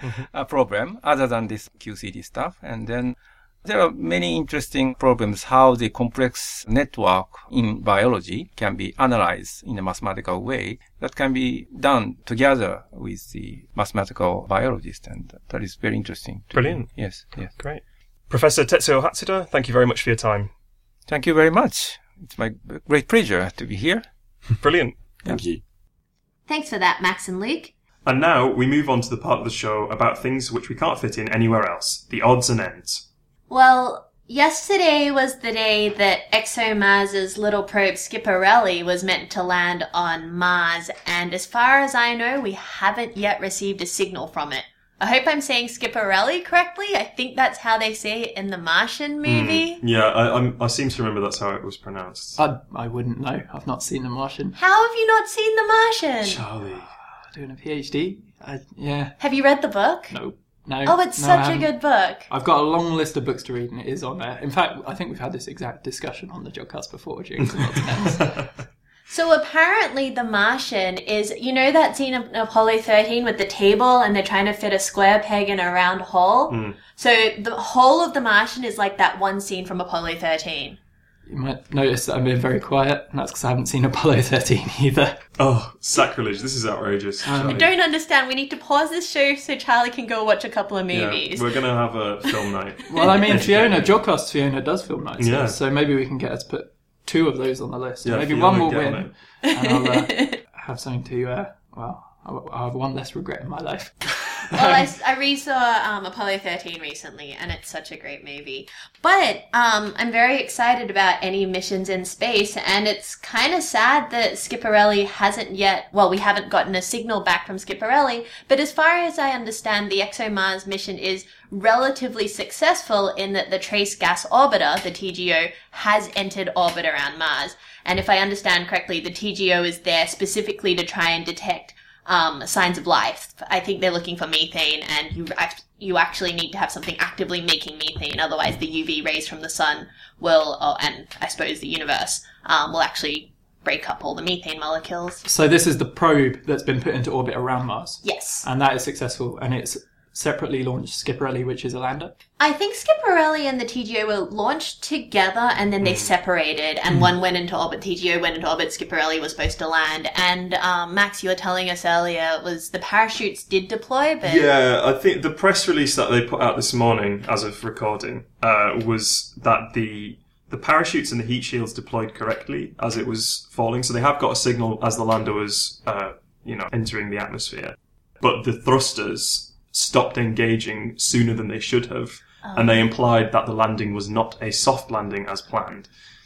problem other than this QCD stuff. And then there are many interesting problems how the complex network in biology can be analyzed in a mathematical way that can be done together with the mathematical biologist. And that is very interesting. Brilliant. Yes. Great. Professor Tetsuo Hatsuda, thank you very much for your time. Thank you very much. It's my great pleasure to be here. Brilliant. Thank you. Thanks for that, Max and Luke. And now we move on to the part of the show about things which we can't fit in anywhere else, the odds and ends. Well, yesterday was the day that ExoMars's little probe Schiaparelli was meant to land on Mars, and as far as I know, we haven't yet received a signal from it. I hope I'm saying Schiaparelli correctly. I think that's how they say it in the Martian movie. Yeah, I seem to remember that's how it was pronounced. I wouldn't know. I've not seen The Martian. How have you not seen The Martian? Charlie. Doing a PhD? Yeah. Have you read the book? No. Oh, it's such a good book. I've got a long list of books to read, and it is on there. In fact, I think we've had this exact discussion on the Jodcast before during some odds and ends. So apparently The Martian is, you know that scene of Apollo 13 with the table and they're trying to fit a square peg in a round hole? So the whole of The Martian is like that one scene from Apollo 13. You might notice that I've been very quiet, and that's because I haven't seen Apollo 13 either. Oh, sacrilege. This is outrageous. I don't understand. We need to pause this show so Charlie can go watch a couple of movies. Yeah, we're going to have a film night. Well, I mean, Jodcast Fiona does film nights, Yeah. so maybe we can get her to put 2 of those on the list. Yeah, Maybe Fiona, one will get on win, and I'll have something to, I'll have one less regret in my life. Well, I re-saw Apollo 13 recently, and it's such a great movie. But I'm very excited about any missions in space, and it's kind of sad that Schiaparelli hasn't yet... Well, we haven't gotten a signal back from Schiaparelli, but as far as I understand, the ExoMars mission is relatively successful in that the Trace Gas Orbiter, the TGO, has entered orbit around Mars. And if I understand correctly, the TGO is there specifically to try and detect signs of life. I think they're looking for methane, and you actually need to have something actively making methane. Otherwise, the UV rays from the sun will, and I suppose the universe, will actually break up all the methane molecules. So this is the probe that's been put into orbit around Mars. Yes. And that is successful, and it's separately launched Schiaparelli, which is a lander. I think Schiaparelli and the TGO were launched together, and then they separated, and one went into orbit, TGO went into orbit, Schiaparelli was supposed to land. And Max, you were telling us earlier, was the parachutes did deploy, but... Yeah, I think the press release that they put out this morning, as of recording, was that the parachutes and the heat shields deployed correctly as it was falling. So they have got a signal as the lander was, entering the atmosphere. But the thrusters stopped engaging sooner than they should have, and they implied that the landing was not a soft landing as planned.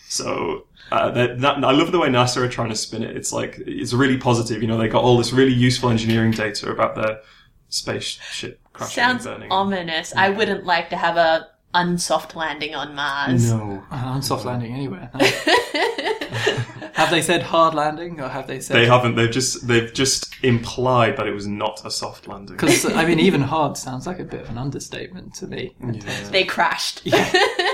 So I love the way NASA are trying to spin it. It's like, it's really positive. You know, they got all this really useful engineering data about their spaceship crashing and Sounds burning. ominous. I wouldn't like to have a unsoft landing on Mars. No. Unsoft landing anywhere. No. Have they said hard landing, or have they said... They haven't. They've just implied that it was not a soft landing. Because, even hard sounds like a bit of an understatement to me. They crashed.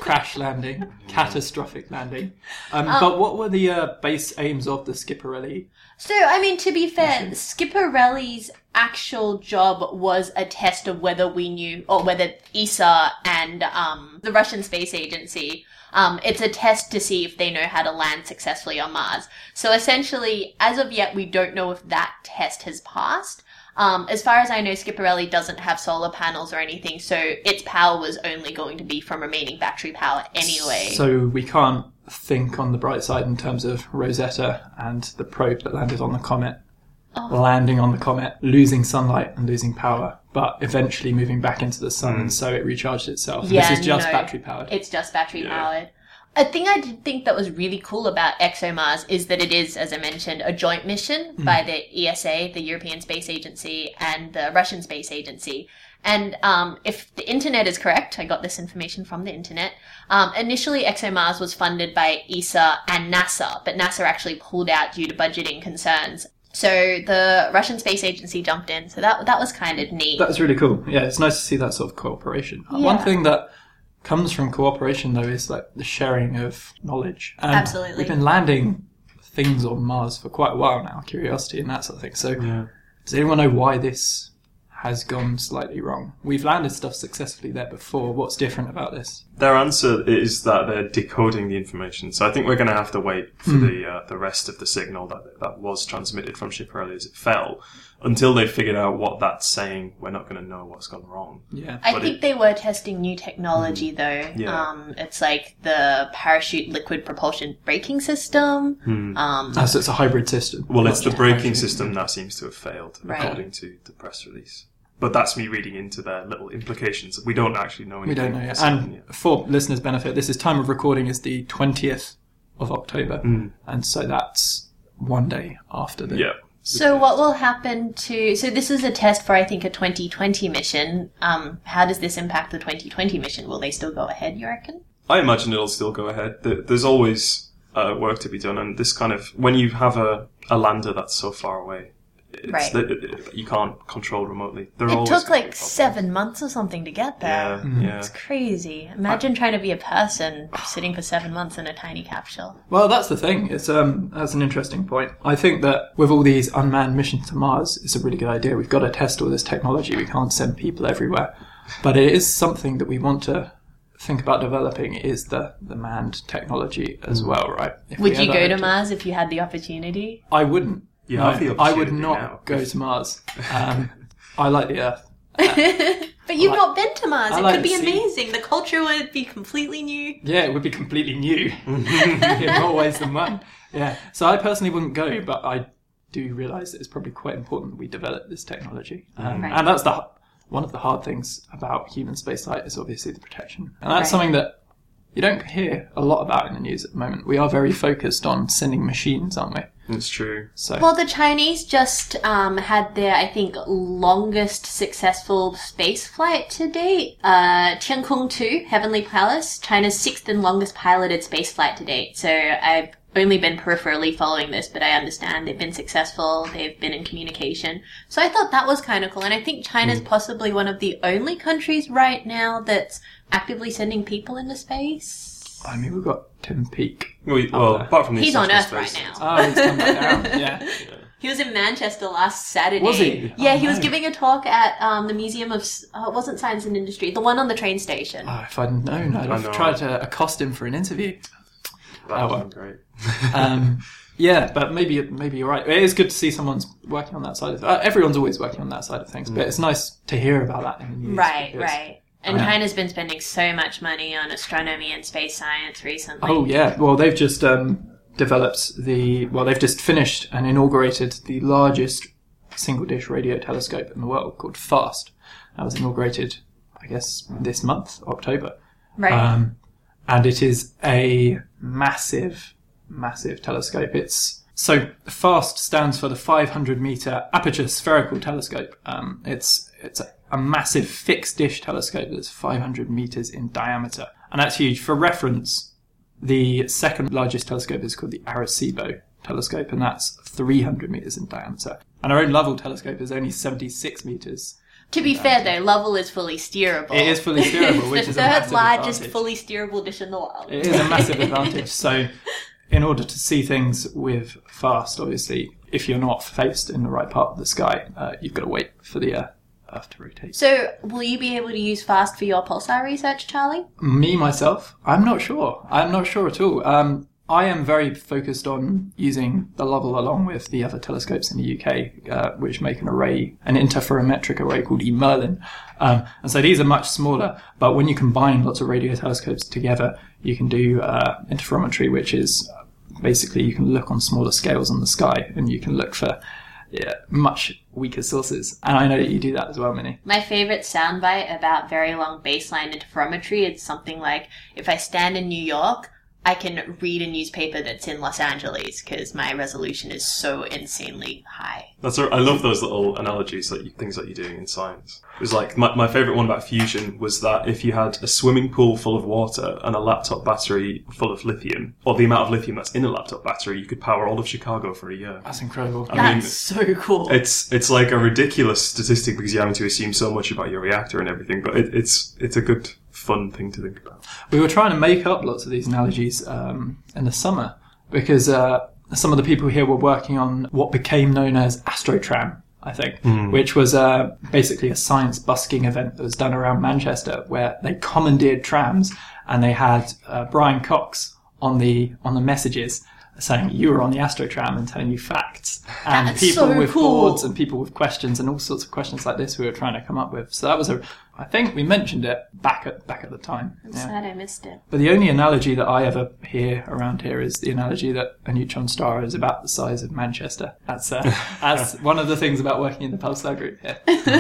crash landing, catastrophic landing. But what were the base aims of the Schiaparelli? So, I mean, to be fair, Schiaparelli's actual job was a test of whether we knew, or whether ESA and the Russian Space Agency, it's a test to see if they know how to land successfully on Mars. So essentially, as of yet, we don't know if that test has passed. As far as I know, Schiaparelli doesn't have solar panels or anything, so its power was only going to be from remaining battery power anyway. So we can't think on the bright side in terms of Rosetta and the probe that landed on the comet, landing on the comet, losing sunlight and losing power, but eventually moving back into the sun, and so it recharged itself. Yeah, this is just no, battery powered. It's just battery powered. A thing I did think that was really cool about ExoMars is that it is, as I mentioned, a joint mission by the ESA, the European Space Agency, and the Russian Space Agency. And if the internet is correct, I got this information from the internet, initially ExoMars was funded by ESA and NASA, but NASA actually pulled out due to budgeting concerns. So the Russian Space Agency jumped in, so that was kind of neat. That's really cool. Yeah, it's nice to see that sort of cooperation. Yeah. One thing that comes from cooperation, though, is like the sharing of knowledge. And Absolutely. We've been landing things on Mars for quite a while now, Curiosity and that sort of thing. So does anyone know why this has gone slightly wrong? We've landed stuff successfully there before. What's different about this? Their answer is that they're decoding the information. So I think we're going to have to wait for the rest of the signal that was transmitted from Schiaparelli as it fell. Until they've figured out what that's saying, we're not going to know what's gone wrong. Yeah. I think they were testing new technology, though. Yeah. It's like the parachute liquid propulsion braking system. So it's a hybrid system. Well, it's Not the just braking parachute. system that seems to have failed, Right. according to the press release. But that's me reading into their little implications. We don't actually know anything. We don't know yet. for certain And yet. for listeners' benefit, this is time of recording is the 20th of October. And so that's one day after the... Yeah. So what will happen so this is a test for, I think, a 2020 mission. How does this impact the 2020 mission? Will they still go ahead, you reckon? I imagine it'll still go ahead. There's always work to be done, and this kind of, when you have a lander that's so far away, Right. You can't control remotely. There are It always took gonna be like problems. 7 months or something to get there. Yeah. It's crazy. Imagine trying to be a person sitting for 7 months in a tiny capsule. Well, that's the thing. It's that's an interesting point. I think that with all these unmanned missions to Mars, it's a really good idea. We've got to test all this technology. We can't send people everywhere. But it is something that we want to think about developing, is the manned technology as well, right? If Would we you ever go had to Mars if you had the opportunity? I wouldn't. You No, have the I would opportunity not now. go to Mars. I like the Earth. But you've not been to Mars. I It like could be to see- amazing. The culture would be completely new. Yeah, it would be completely new in more ways than one. Yeah. So I personally wouldn't go, but I do realise that it's probably quite important that we develop this technology. Right. And that's one of the hard things about human spaceflight is obviously the protection. And that's Right. something that you don't hear a lot about in the news at the moment. We are very focused on sending machines, aren't we? It's true. So Well, the Chinese just had their, I think, longest successful space flight to date. Tiankong 2, Heavenly Palace, China's 6th and longest piloted space flight to date. So I've only been peripherally following this, but I understand they've been successful. They've been in communication. So I thought that was kind of cool. And I think China's possibly one of the only countries right now that's actively sending people into space. I mean, we've got Tim Peake. Well, apart from the He's on International Earth Space right Station. now. Oh, he's come back down. Yeah. He was in Manchester last Saturday. Was he? Yeah, Oh, he was no. giving a talk at the Museum of... it wasn't Science and Industry. The one on the train station. Oh, if I'd known, I'd have know. tried to accost him for an interview. That Oh, would well. be great. Yeah, but maybe you're right. It is good to see someone's working on that side of everyone's always working on that side of things, but it's nice to hear about that in the news. Right, because- right. And Yeah. China's been spending so much money on astronomy and space science recently. Oh yeah, well they've just they've just finished and inaugurated the largest single dish radio telescope in the world called FAST. That was inaugurated, I guess, this month, October. Right. And it is a massive telescope. So FAST stands for the 500-meter aperture spherical telescope. It's a massive fixed dish telescope that's 500 meters in diameter, and that's huge. For reference, the second largest telescope is called the Arecibo telescope, and that's 300 meters in diameter. And our own Lovell telescope is only 76 meters. To be fair, though, Lovell is fully steerable. It is fully steerable, which It's is the a third massive largest advantage. fully steerable dish in the world. It is a massive advantage. So, in order to see things with fast, obviously, if you're not faced in the right part of the sky, you've got to wait for the Earth to rotate. So, will you be able to use FAST for your pulsar research, Charlie? Me, myself, I'm not sure. I'm not sure at all. I am very focused on using the Lovell along with the other telescopes in the UK, which make an interferometric array called eMerlin. And so these are much smaller, but when you combine lots of radio telescopes together, you can do interferometry, which is basically you can look on smaller scales in the sky, and you can look for much weaker sources. And I know that you do that as well, Minnie. My favorite soundbite about very long baseline interferometry is something like, if I stand in New York, I can read a newspaper that's in Los Angeles because my resolution is so insanely high. I love those little analogies, things that you're doing in science. It was like, my favourite one about fusion was that if you had a swimming pool full of water and a laptop battery full of lithium, or the amount of lithium that's in a laptop battery, you could power all of Chicago for a year. That's incredible. I mean, That's so cool. It's like a ridiculous statistic because you're having to assume so much about your reactor and everything, but it's a good, fun thing to think about. We were trying to make up lots of these analogies in the summer because some of the people here were working on what became known as Astrotram, I think, which was basically a science busking event that was done around Manchester where they commandeered trams and they had Brian Cox on the messages saying you were on the Astrotram and telling you facts. And That's people so with cool. boards and people with questions and all sorts of questions like this we were trying to come up with. So that was I think we mentioned it back at the time. I'm sad I missed it. But the only analogy that I ever hear around here is the analogy that a neutron star is about the size of Manchester. That's one of the things about working in the pulsar group here.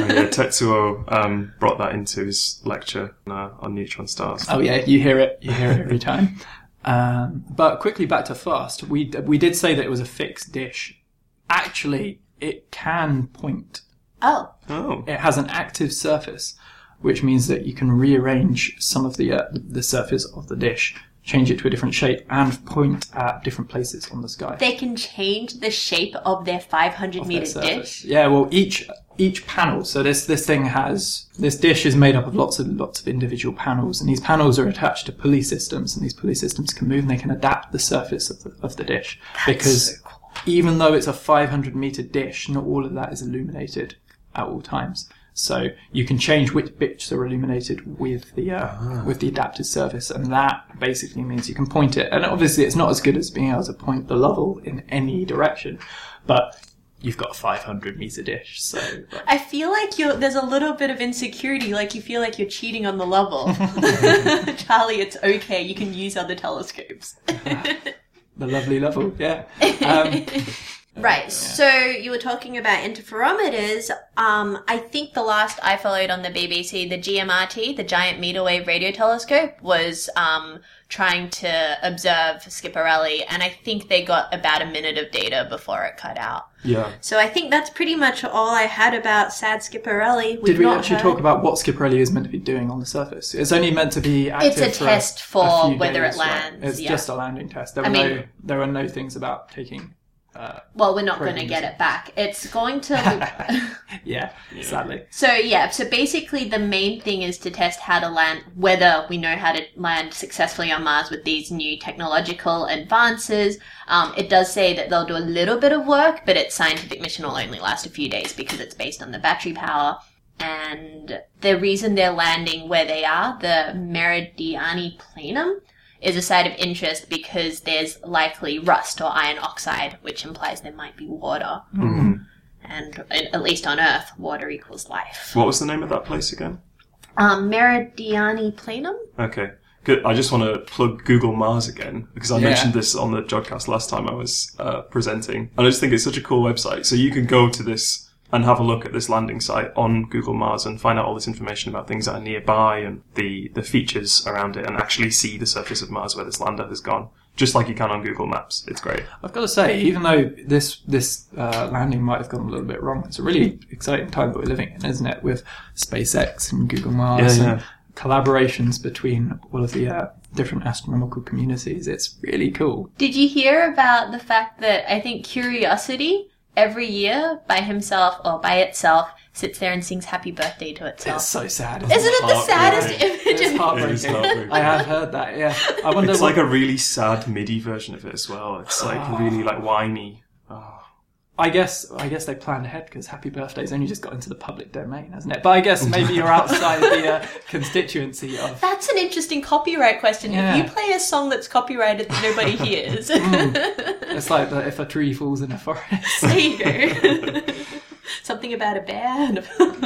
Tetsuo brought that into his lecture on neutron stars. Oh yeah, you hear it every time. But quickly back to FAST, we did say that it was a fixed dish. Actually, it can point. Oh. It has an active surface, which means that you can rearrange some of the surface of the dish, change it to a different shape, and point at different places on the sky. They can change the shape of their 500-meter dish? Yeah, well, each panel. So this dish is made up of lots of individual panels, and these panels are attached to pulley systems, and these pulley systems can move and they can adapt the surface of the dish. Because so cool. Even though it's a 500-meter dish, not all of that is illuminated at all times. So you can change which bits are illuminated with the adapted surface, and that basically means you can point it. And obviously, it's not as good as being able to point the Lovell in any direction, but you've got a 500-meter dish. So I feel like there's a little bit of insecurity, like you feel like you're cheating on the Lovell. Charlie, it's okay. You can use other telescopes. the lovely Lovell, yeah. Right, so you were talking about interferometers. I think the last I followed on the BBC, the GMRT, the Giant Meter Wave Radio Telescope, was trying to observe Schiaparelli, and I think they got about a minute of data before it cut out. Yeah. So I think that's pretty much all I had about sad Schiaparelli. Did we actually talk about what Schiaparelli is meant to be doing on the surface? It's only meant to be active It's a test for a few whether days, it lands. Right? It's yeah. just a landing test. There are no things about taking... Well, we're not going to get it back. It's going to... yeah, sadly. So basically the main thing is to test how to land, whether we know how to land successfully on Mars with these new technological advances. It does say that they'll do a little bit of work, but its scientific mission will only last a few days because it's based on the battery power. And the reason they're landing where they are, the Meridiani Planum, is a site of interest because there's likely rust or iron oxide, which implies there might be water. Mm-hmm. And at least on Earth, water equals life. What was the name of that place again? Meridiani Planum? Okay. Good. I just want to plug Google Mars again, because I mentioned this on the Jodcast last time I was presenting. And I just think it's such a cool website. So you can go to this and have a look at this landing site on Google Mars and find out all this information about things that are nearby and the features around it, and actually see the surface of Mars where this lander has gone, just like you can on Google Maps. It's great. I've got to say, even though this landing might have gone a little bit wrong, it's a really exciting time that we're living in, isn't it? With SpaceX and Google Mars and collaborations between all of the different astronomical communities. It's really cool. Did you hear about the fact that I think Curiosity every year by himself or by itself sits there and sings happy birthday to itself. It's so sad. Isn't it the saddest image It's of It heartbreaking. is heartbreaking. I have heard that, yeah. I wonder It's what... like a really sad MIDI version of it as well. It's like really like whiny. Oh. I guess they planned ahead because Happy Birthday's only just got into the public domain, hasn't it? But I guess maybe you're outside the constituency of... That's an interesting copyright question. Yeah. If you play a song that's copyrighted that nobody hears, It's like if a tree falls in a forest. there you go. Something about a bear. And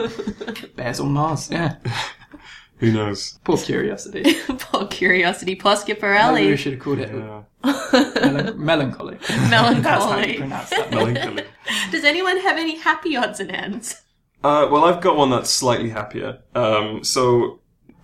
Bears on Mars, yeah. Who knows? Poor Curiosity. Poor Curiosity, poor Maybe we Skipperelli. should have called it Yeah. melancholy. That's how you Melancholy. pronounce that. Melancholy. Does anyone have any happy odds and ends? Well, I've got one that's slightly happier. So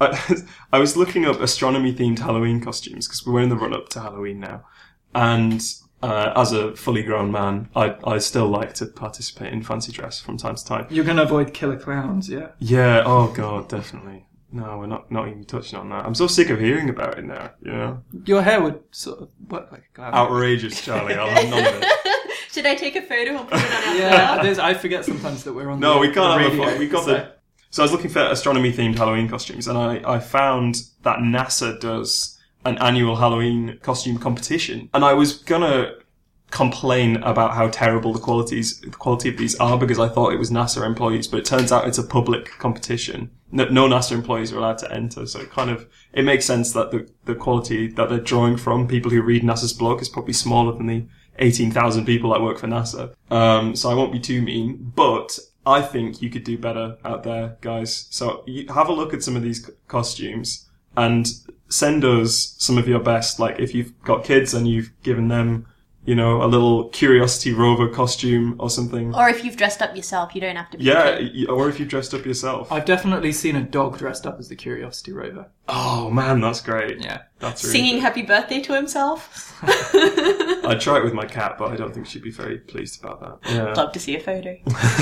I was looking up astronomy-themed Halloween costumes because we're in the run-up to Halloween now. And as a fully grown man, I still like to participate in fancy dress from time to time. You're going to avoid killer clowns, yeah? Yeah, oh god, definitely. No, we're not even touching on that. I'm so sick of hearing about it now, you know? Your hair would sort of work like a clown. Outrageous, Charlie. I'll have none of it. Should I take a photo and put it on our Yeah, blog? I forget sometimes that we're on No, the we can't have a radio, photo. We got so- So I was looking for astronomy-themed Halloween costumes, and I found that NASA does an annual Halloween costume competition. And I was gonna complain about how terrible the quality of these are because I thought it was NASA employees, but it turns out it's a public competition. No NASA employees are allowed to enter, so it makes sense that the quality that they're drawing from people who read NASA's blog is probably smaller than the 18,000 people that work for NASA. So I won't be too mean, but I think you could do better out there, guys. So you have a look at some of these costumes and send us some of your best. Like if you've got kids and you've given them, you know, a little Curiosity rover costume or something. Or if you've dressed up yourself, you don't have to be. Yeah, or if you've dressed up yourself. I've definitely seen a dog dressed up as the Curiosity rover. Oh man, that's great. Yeah. That's really Singing good. happy birthday to himself. I'd try it with my cat, but I don't think she'd be very pleased about that. Yeah. Love to see a photo.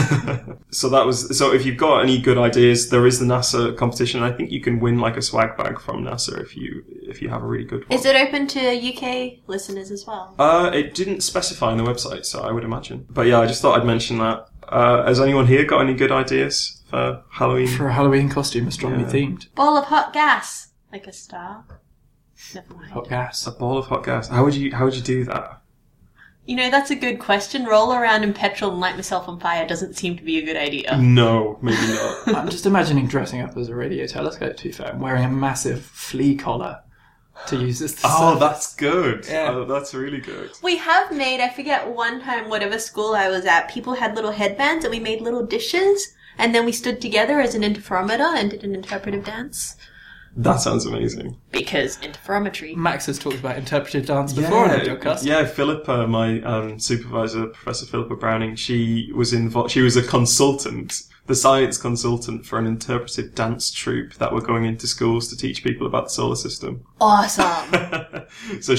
So if you've got any good ideas, there is the NASA competition. I think you can win like a swag bag from NASA if you have a really good one. Is it open to UK listeners as well? It didn't specify on the website, so I would imagine. But yeah, I just thought I'd mention that. Has anyone here got any good ideas for Halloween? For a Halloween costume, astronomy themed. Ball of hot gas, like a star. Never mind. Hot gas. A ball of hot gas. How would you do that? You know, that's a good question. Roll around in petrol and light myself on fire doesn't seem to be a good idea. No, maybe not. I'm just imagining dressing up as a radio telescope, to be fair, and wearing a massive flea collar to use as the Oh, surface. that's good. Yeah. Oh, that's really good. We have made, I forget one time, whatever school I was at, people had little headbands and we made little dishes and then we stood together as an interferometer and did an interpretive dance. That sounds amazing. Because interferometry. Max has talked about interpretive dance before on the podcast. Yeah, Philippa, my supervisor, Professor Philippa Browning, she was a consultant, the science consultant for an interpretive dance troupe that were going into schools to teach people about the solar system. Awesome. So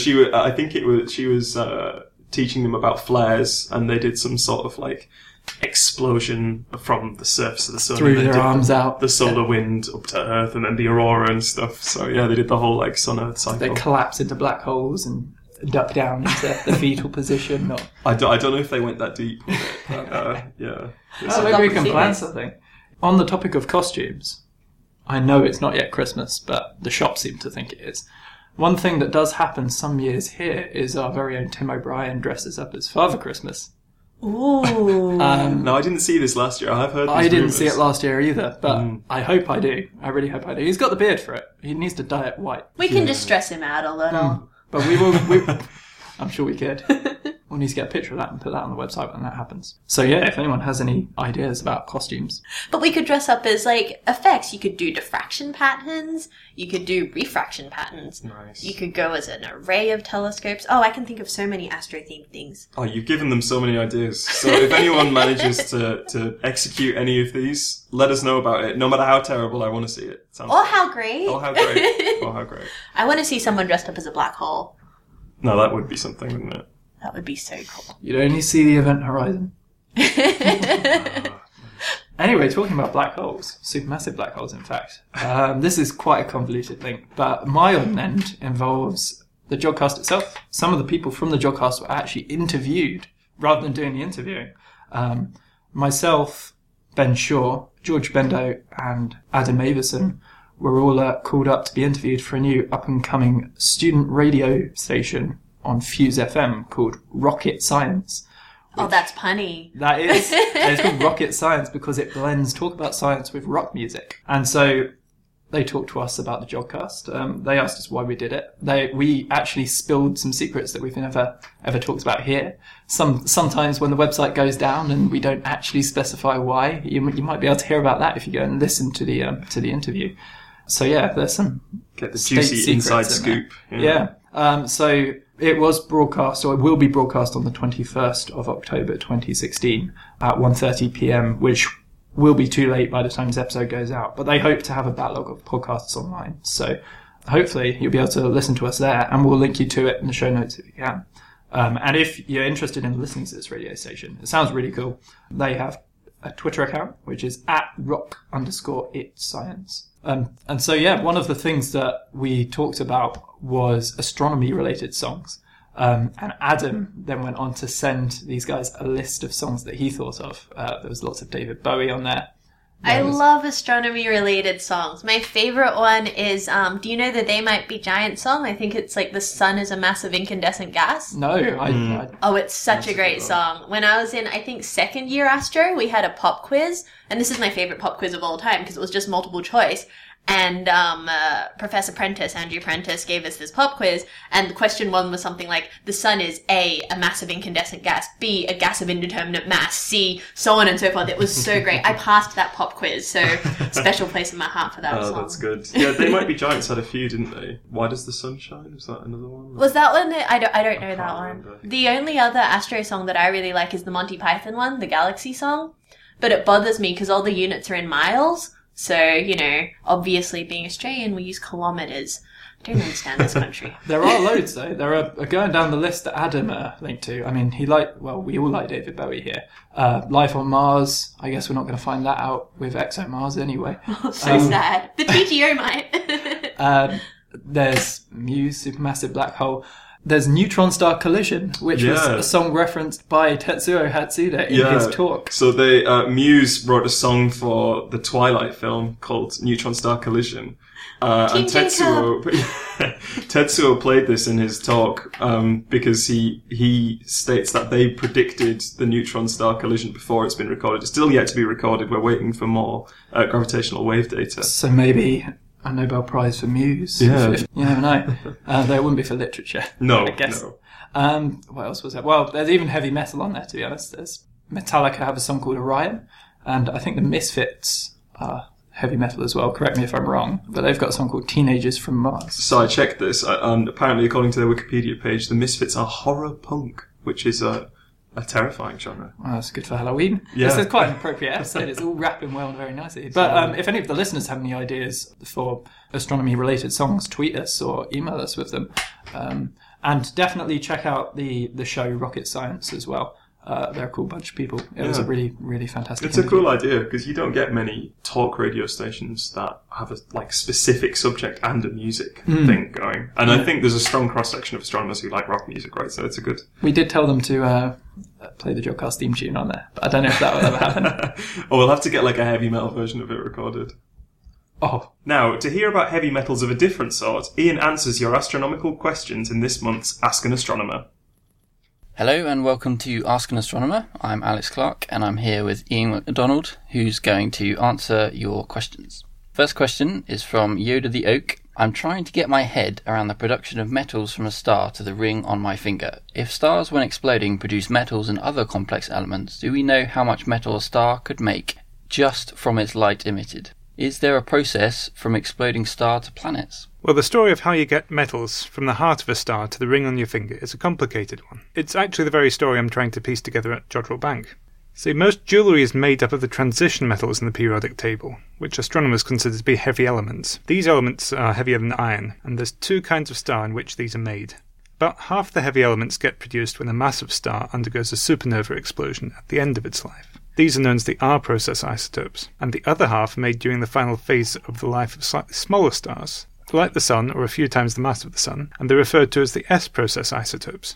she was teaching them about flares, and they did some sort of like explosion from the surface of the sun. Threw and then their did arms out. the solar wind up to Earth, and then the aurora and stuff. So yeah, they did the whole like sun-Earth cycle. They collapse into black holes and duck down into the fetal position. Or... I don't know if they went that deep with it, but yeah. Oh, maybe we can plan something. On the topic of costumes, I know it's not yet Christmas, but the shop seem to think it is. One thing that does happen some years here is our very own Tim O'Brien dresses up as Father Christmas. Ooh. No, I didn't see this last year. I've heard. I these didn't rumours. see it last year either, but I hope I do. I really hope I do. He's got the beard for it. He needs to dye it white. We can just stress him out a little. But we will. I'm sure we could. We'll need to get a picture of that and put that on the website when that happens. So yeah, if anyone has any ideas about costumes. But we could dress up as, like, effects. You could do diffraction patterns. You could do refraction patterns. Nice. You could go as an array of telescopes. Oh, I can think of so many astro-themed things. Oh, you've given them so many ideas. So if anyone manages to execute any of these, let us know about it. No matter how terrible, I want to see it. Sounds Or how great. Oh, how great. Oh, how great. I want to see someone dressed up as a black hole. No, that would be something, wouldn't it? That would be so cool. You'd only see the event horizon. Anyway, talking about black holes, supermassive black holes, in fact. This is quite a convoluted link, but my odd end involves the Jodcast itself. Some of the people from the Jodcast were actually interviewed rather than doing the interviewing. Myself, Ben Shaw, George Bendo, and Adam Avison were all called up to be interviewed for a new up-and-coming student radio station on Fuse FM called Rocket Science. Oh, that's punny. That is. It's called Rocket Science because it blends talk about science with rock music. And so they talked to us about the Jodcast. They asked us why we did it. We actually spilled some secrets that we've never ever talked about here. Sometimes when the website goes down and we don't actually specify why, you might be able to hear about that if you go and listen to the interview. So yeah, there's some get the juicy inside scoop. Yeah. So it was broadcast, or it will be broadcast on the 21st of October 2016 at 1:30 p.m, which will be too late by the time this episode goes out. But they hope to have a backlog of podcasts online. So hopefully you'll be able to listen to us there, and we'll link you to it in the show notes if you can. And if you're interested in listening to this radio station, it sounds really cool. They have a Twitter account, which is @rock_it_science. And so, yeah, one of the things that we talked about was astronomy-related songs. And Adam then went on to send these guys a list of songs that he thought of. There was lots of David Bowie on there. I love astronomy-related songs. My favorite one is, do you know the They Might Be Giants song? I think it's like the sun is a massive incandescent gas. No, Oh, it's such a great song. When I was in, I think, second year Astro, we had a pop quiz. And this is my favorite pop quiz of all time because it was just multiple choice. And Professor Andrew Prentice, gave us this pop quiz, and question 1 was something like, the sun is A, a massive incandescent gas, B, a gas of indeterminate mass, C, so on and so forth. It was so great. I passed that pop quiz, so special place in my heart for that song. Oh, that's good. Yeah, They Might Be Giants had a few, didn't they? Why Does the Sun Shine? Was that another one? Was that one? I don't know that one. Remember. The only other Astro song that I really like is the Monty Python one, the Galaxy song. But it bothers me because all the units are in miles. So, obviously being Australian, we use kilometres. I don't understand this country. There are loads, though. There are, going down the list that Adam linked to. I mean, we all like David Bowie here. Life on Mars, I guess we're not going to find that out with ExoMars anyway. So sad. The TTO might. There's Muse, Supermassive Black Hole. There's Neutron Star Collision, which was a song referenced by Tetsuo Hatsuda in his talk. So Muse wrote a song for the Twilight film called Neutron Star Collision. And Tetsuo played this in his talk because he states that they predicted the Neutron Star Collision before it's been recorded. It's still yet to be recorded. We're waiting for more gravitational wave data. So maybe a Nobel Prize for Muse. Yeah. You never know. Though it wouldn't be for literature. No, I guess. no. What else was there? Well, there's even heavy metal on there, to be honest. There's Metallica have a song called Orion, and I think the Misfits are heavy metal as well. Correct me if I'm wrong, but they've got a song called Teenagers from Mars. So I checked this. Apparently, according to their Wikipedia page, the Misfits are horror punk, which is a terrifying genre. Well, that's good for Halloween. Yeah. This is quite an appropriate episode. It's all wrapping well and very nicely. But if any of the listeners have any ideas for astronomy-related songs, tweet us or email us with them. And definitely check out the show Rocket Science as well. They're a cool bunch of people. It was a really, really fantastic It's a cool idea because you don't get many talk radio stations that have a specific subject and a music thing going. And I think there's a strong cross-section of astronomers who like rock music, right? So it's a good... We did tell them to play the Jodcast theme tune on there, but I don't know if that will ever happen. Or we'll have to get like a heavy metal version of it recorded. Oh. Now, to hear about heavy metals of a different sort, Ian answers your astronomical questions in this month's Ask an Astronomer. Hello and welcome to Ask an Astronomer. I'm Alex Clark and I'm here with Ian McDonald, who's going to answer your questions. First question is from Yoda the Oak. I'm trying to get my head around the production of metals from a star to the ring on my finger. If stars, when exploding, produce metals and other complex elements, do we know how much metal a star could make just from its light emitted? Is there a process from exploding star to planets? Well, the story of how you get metals from the heart of a star to the ring on your finger is a complicated one. It's actually the very story I'm trying to piece together at Jodrell Bank. See, most jewellery is made up of the transition metals in the periodic table, which astronomers consider to be heavy elements. These elements are heavier than iron, and there's two kinds of star in which these are made. About half the heavy elements get produced when a massive star undergoes a supernova explosion at the end of its life. These are known as the R-process isotopes, and the other half are made during the final phase of the life of slightly smaller stars, like the Sun or a few times the mass of the Sun, and they're referred to as the S-process isotopes.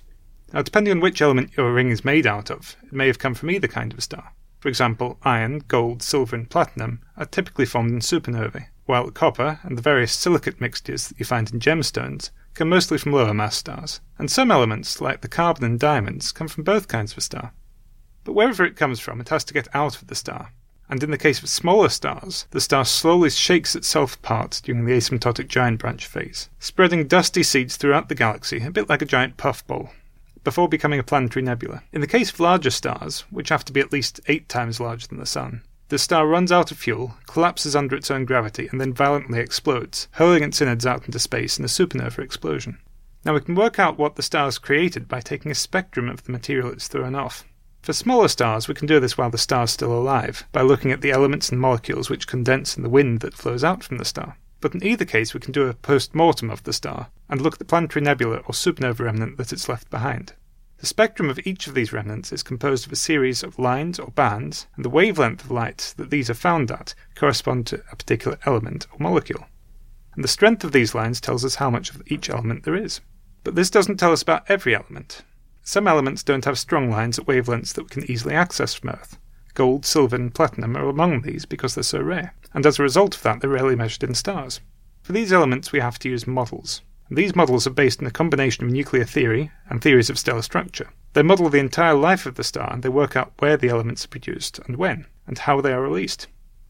Now, depending on which element your ring is made out of, it may have come from either kind of a star. For example, iron, gold, silver and platinum are typically formed in supernovae, while copper and the various silicate mixtures that you find in gemstones come mostly from lower mass stars. And some elements, like the carbon in diamonds, come from both kinds of a star. But wherever it comes from, it has to get out of the star. And in the case of smaller stars, the star slowly shakes itself apart during the asymptotic giant branch phase, spreading dusty seeds throughout the galaxy, a bit like a giant puffball, before becoming a planetary nebula. In the case of larger stars, which have to be at least 8 times larger than the Sun, the star runs out of fuel, collapses under its own gravity, and then violently explodes, hurling its innards out into space in a supernova explosion. Now we can work out what the star is created by taking a spectrum of the material it's thrown off. For smaller stars, we can do this while the star is still alive, by looking at the elements and molecules which condense in the wind that flows out from the star. But in either case, we can do a post-mortem of the star, and look at the planetary nebula or supernova remnant that it's left behind. The spectrum of each of these remnants is composed of a series of lines or bands, and the wavelength of light that these are found at correspond to a particular element or molecule. And the strength of these lines tells us how much of each element there is. But this doesn't tell us about every element. Some elements don't have strong lines at wavelengths that we can easily access from Earth. Gold, silver and platinum are among these because they're so rare, and as a result of that they're rarely measured in stars. For these elements we have to use models. And these models are based on a combination of nuclear theory and theories of stellar structure. They model the entire life of the star, and they work out where the elements are produced and when, and how they are released.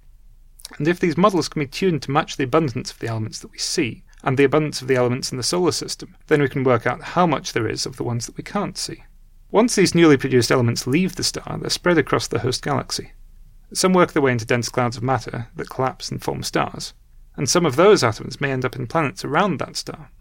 And if these models can be tuned to match the abundance of the elements that we see, and the abundance of the elements in the solar system, then we can work out how much there is of the ones that we can't see. Once these newly produced elements leave the star, they're spread across the host galaxy. Some work their way into dense clouds of matter that collapse and form stars, and some of those atoms may end up in planets around that star.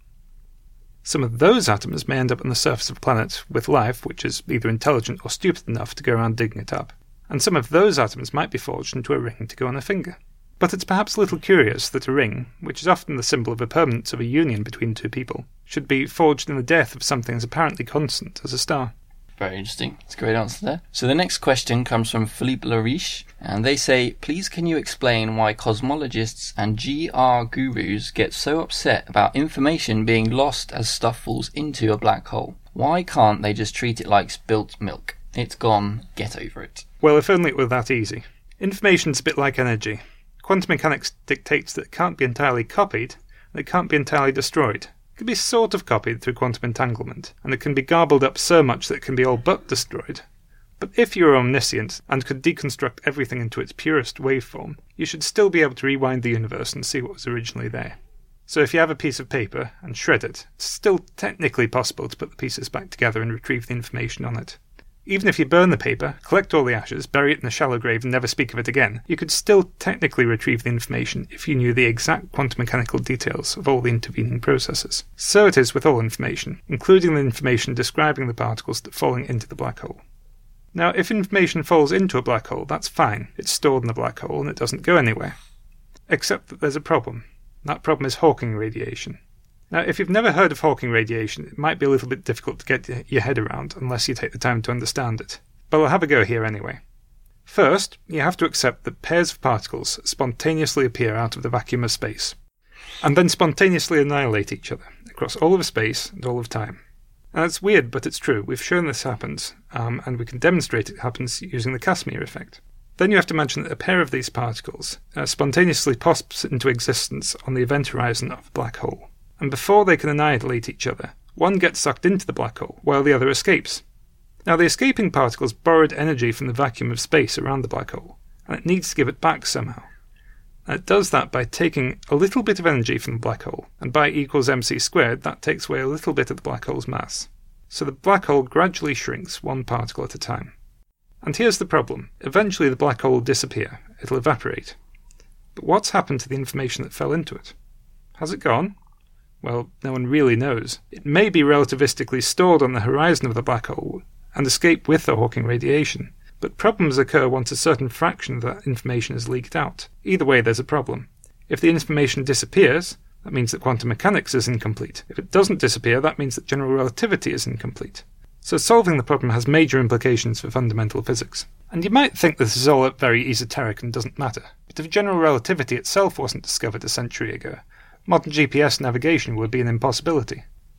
Some of those atoms may end up on the surface of a planet with life which is either intelligent or stupid enough to go around digging it up, and some of those atoms might be forged into a ring to go on a finger. But it's perhaps a little curious that a ring, which is often the symbol of a permanence of a union between two people, should be forged in the death of something as apparently constant as a star. Very interesting. It's a great answer there. So the next question comes from Philippe Lariche, and they say, please can you explain why cosmologists and GR gurus get so upset about information being lost as stuff falls into a black hole? Why can't they just treat it like spilt milk? It's gone, get over it. Well, if only it were that easy. Information's a bit like energy. Quantum mechanics dictates that it can't be entirely copied, and it can't be entirely destroyed. It can be sort of copied through quantum entanglement, and it can be garbled up so much that it can be all but destroyed. But if you were omniscient, and could deconstruct everything into its purest waveform, you should still be able to rewind the universe and see what was originally there. So if you have a piece of paper and shred it, it's still technically possible to put the pieces back together and retrieve the information on it. Even if you burn the paper, collect all the ashes, bury it in a shallow grave and never speak of it again, you could still technically retrieve the information if you knew the exact quantum mechanical details of all the intervening processes. So it is with all information, including the information describing the particles that are falling into the black hole. Now, if information falls into a black hole, that's fine. It's stored in the black hole and it doesn't go anywhere. Except that there's a problem. That problem is Hawking radiation. Now, if you've never heard of Hawking radiation, it might be a little bit difficult to get your head around unless you take the time to understand it. But I'll have a go here anyway. First, you have to accept that pairs of particles spontaneously appear out of the vacuum of space, and then spontaneously annihilate each other across all of space and all of time. Now, it's weird, but it's true. We've shown this happens, and we can demonstrate it happens using the Casimir effect. Then you have to imagine that a pair of these particles spontaneously pops into existence on the event horizon of a black hole. And before they can annihilate each other, one gets sucked into the black hole, while the other escapes. Now, the escaping particles borrowed energy from the vacuum of space around the black hole, and it needs to give it back somehow. And it does that by taking a little bit of energy from the black hole, and by E equals mc squared, that takes away a little bit of the black hole's mass. So the black hole gradually shrinks one particle at a time. And here's the problem. Eventually the black hole will disappear. It'll evaporate. But what's happened to the information that fell into it? Has it gone? Well, no one really knows. It may be relativistically stored on the horizon of the black hole and escape with the Hawking radiation, but problems occur once a certain fraction of that information is leaked out. Either way, there's a problem. If the information disappears, that means that quantum mechanics is incomplete. If it doesn't disappear, that means that general relativity is incomplete. So solving the problem has major implications for fundamental physics. And you might think this is all very esoteric and doesn't matter, but if general relativity itself wasn't discovered a century ago, modern GPS navigation would be an impossibility.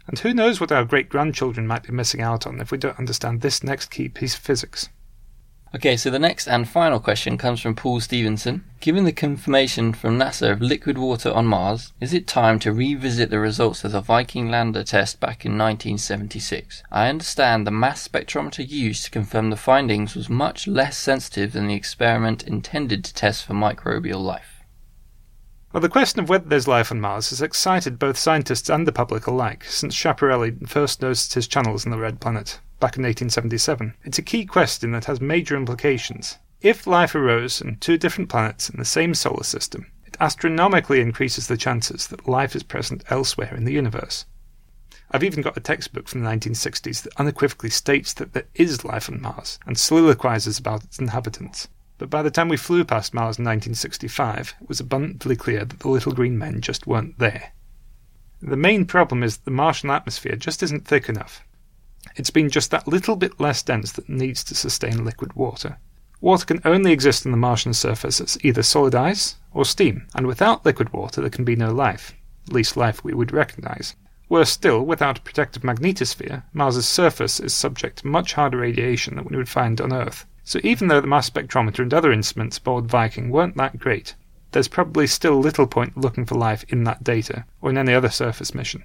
And who knows what our great-grandchildren might be missing out on if we don't understand this next key piece of physics. Okay, so the next and final question comes from Paul Stevenson. Given the confirmation from NASA of liquid water on Mars, is it time to revisit the results of the Viking lander test back in 1976? I understand the mass spectrometer used to confirm the findings was much less sensitive than the experiment intended to test for microbial life. Well, the question of whether there's life on Mars has excited both scientists and the public alike since Schiaparelli first noticed his channels in the red planet back in 1877. It's a key question that has major implications. If life arose on two different planets in the same solar system, it astronomically increases the chances that life is present elsewhere in the universe. I've even got a textbook from the 1960s that unequivocally states that there is life on Mars and soliloquizes about its inhabitants. But by the time we flew past Mars in 1965, it was abundantly clear that the little green men just weren't there. The main problem is that the Martian atmosphere just isn't thick enough. It's been just that little bit less dense that it needs to sustain liquid water. Water can only exist on the Martian surface as either solid ice or steam, and without liquid water there can be no life, at least life we would recognise. Worse still, without a protective magnetosphere, Mars's surface is subject to much harder radiation than we would find on Earth. So even though the mass spectrometer and other instruments aboard Viking weren't that great, there's probably still little point looking for life in that data, or in any other surface mission.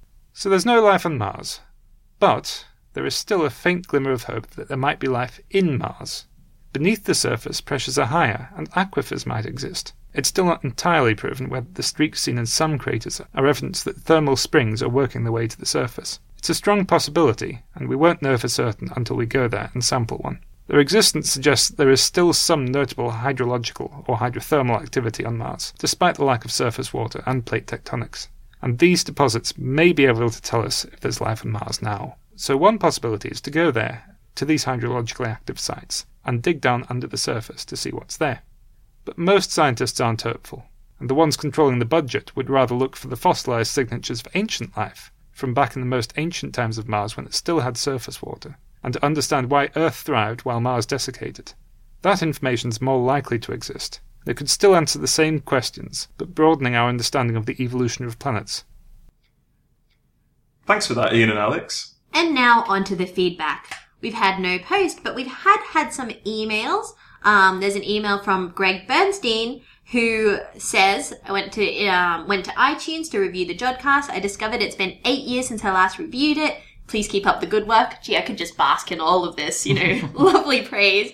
So there's no life on Mars. But there is still a faint glimmer of hope that there might be life in Mars. Beneath the surface, pressures are higher, and aquifers might exist. It's still not entirely proven whether the streaks seen in some craters are evidence that thermal springs are working their way to the surface. It's a strong possibility, and we won't know for certain until we go there and sample one. Their existence suggests that there is still some notable hydrological or hydrothermal activity on Mars, despite the lack of surface water and plate tectonics. And these deposits may be able to tell us if there's life on Mars now. So one possibility is to go there, to these hydrologically active sites, and dig down under the surface to see what's there. But most scientists aren't hopeful, and the ones controlling the budget would rather look for the fossilized signatures of ancient life, from back in the most ancient times of Mars when it still had surface water, and to understand why Earth thrived while Mars desiccated. That information's more likely to exist. They could still answer the same questions, but broadening our understanding of the evolution of planets. Thanks for that, Ian and Alex. And now on to the feedback. We've had no post, but we've had some emails. There's an email from Greg Bernstein who says, I went to iTunes to review the Jodcast. I discovered it's been 8 years since I last reviewed it. Please keep up the good work. Gee, I could just bask in all of this, lovely praise.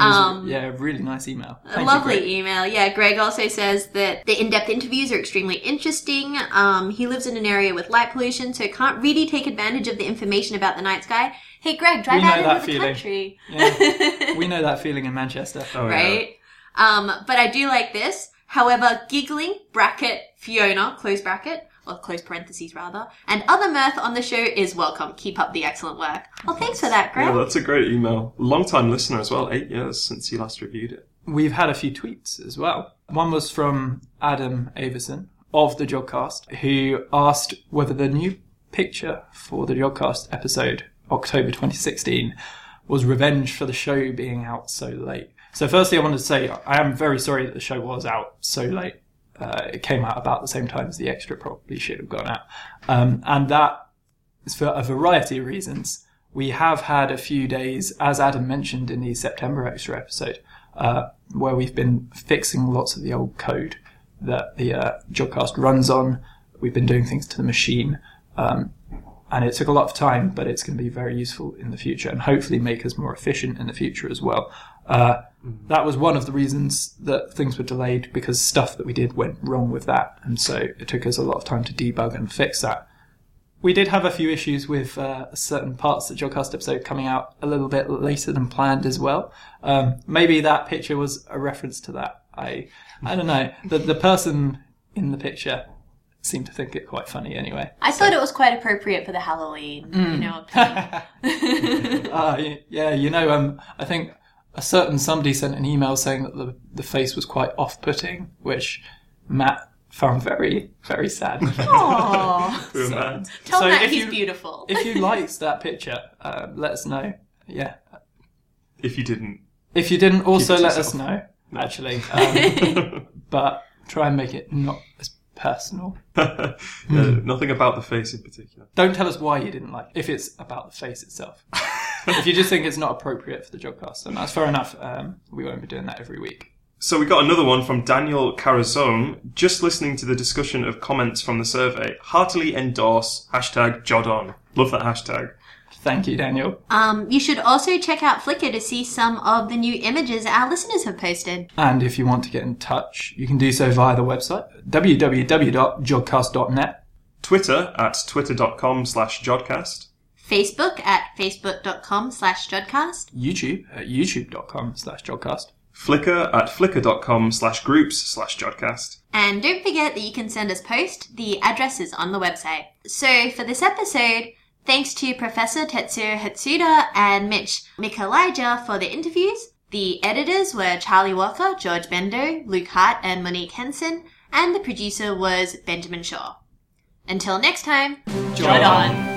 A really nice email. A lovely email. Yeah, Greg also says that the in-depth interviews are extremely interesting. He lives in an area with light pollution, so can't really take advantage of the information about the night sky. Hey, Greg, drive out into the country. Yeah. We know that feeling in Manchester. Oh, right? Yeah. But I do like this. However, giggling, bracket, Fiona, close bracket, or close parentheses rather, and other mirth on the show is welcome. Keep up the excellent work. Well, thanks for that, Greg. Yeah, that's a great email. Long-time listener as well, 8 years since you last reviewed it. We've had a few tweets as well. One was from Adam Averson of the Jodcast, who asked whether the new picture for the Jodcast episode, October 2016, was revenge for the show being out so late. So firstly, I wanted to say I am very sorry that the show was out so late. It came out about the same time as the extra probably should have gone out. And that is for a variety of reasons. We have had a few days, as Adam mentioned in the September extra episode, where we've been fixing lots of the old code that the Jodcast runs on. We've been doing things to the machine. And it took a lot of time, but it's going to be very useful in the future and hopefully make us more efficient in the future as well. That was one of the reasons that things were delayed, because stuff that we did went wrong with that. And so it took us a lot of time to debug and fix that. We did have a few issues with certain parts of the Jodcast episode coming out a little bit later than planned as well. Maybe that picture was a reference to that. I don't know. The person in the picture seemed to think it quite funny anyway. I thought it was quite appropriate for the Halloween, I think a certain somebody sent an email saying that the face was quite off-putting, which Matt found very, very sad. Aww. Tell Matt he's beautiful. If you liked that picture, let us know. Yeah. If you didn't, also let us know, actually. But try and make it not as personal. Nothing about the face in particular. Don't tell us why you didn't like it, if it's about the face itself. If you just think it's not appropriate for the Jodcast, then that's fair enough. We won't be doing that every week. So we got another one from Daniel Carazon. Just listening to the discussion of comments from the survey. Heartily endorse #Jodon. Love that hashtag. Thank you, Daniel. You should also check out Flickr to see some of the new images our listeners have posted. And if you want to get in touch, you can do so via the website, www.jodcast.net. Twitter at twitter.com/Jodcast. Facebook at facebook.com/Jodcast. YouTube at youtube.com/Jodcast. Flickr at flickr.com/groups/Jodcast. And don't forget that you can send us post. The address is on the website. So for this episode, thanks to Professor Tetsuo Hatsuda and Mitch Michalija for the interviews. The editors were Charlie Walker, George Bendo, Luke Hart, and Monique Henson, and the producer was Benjamin Shaw. Until next time, Jod on!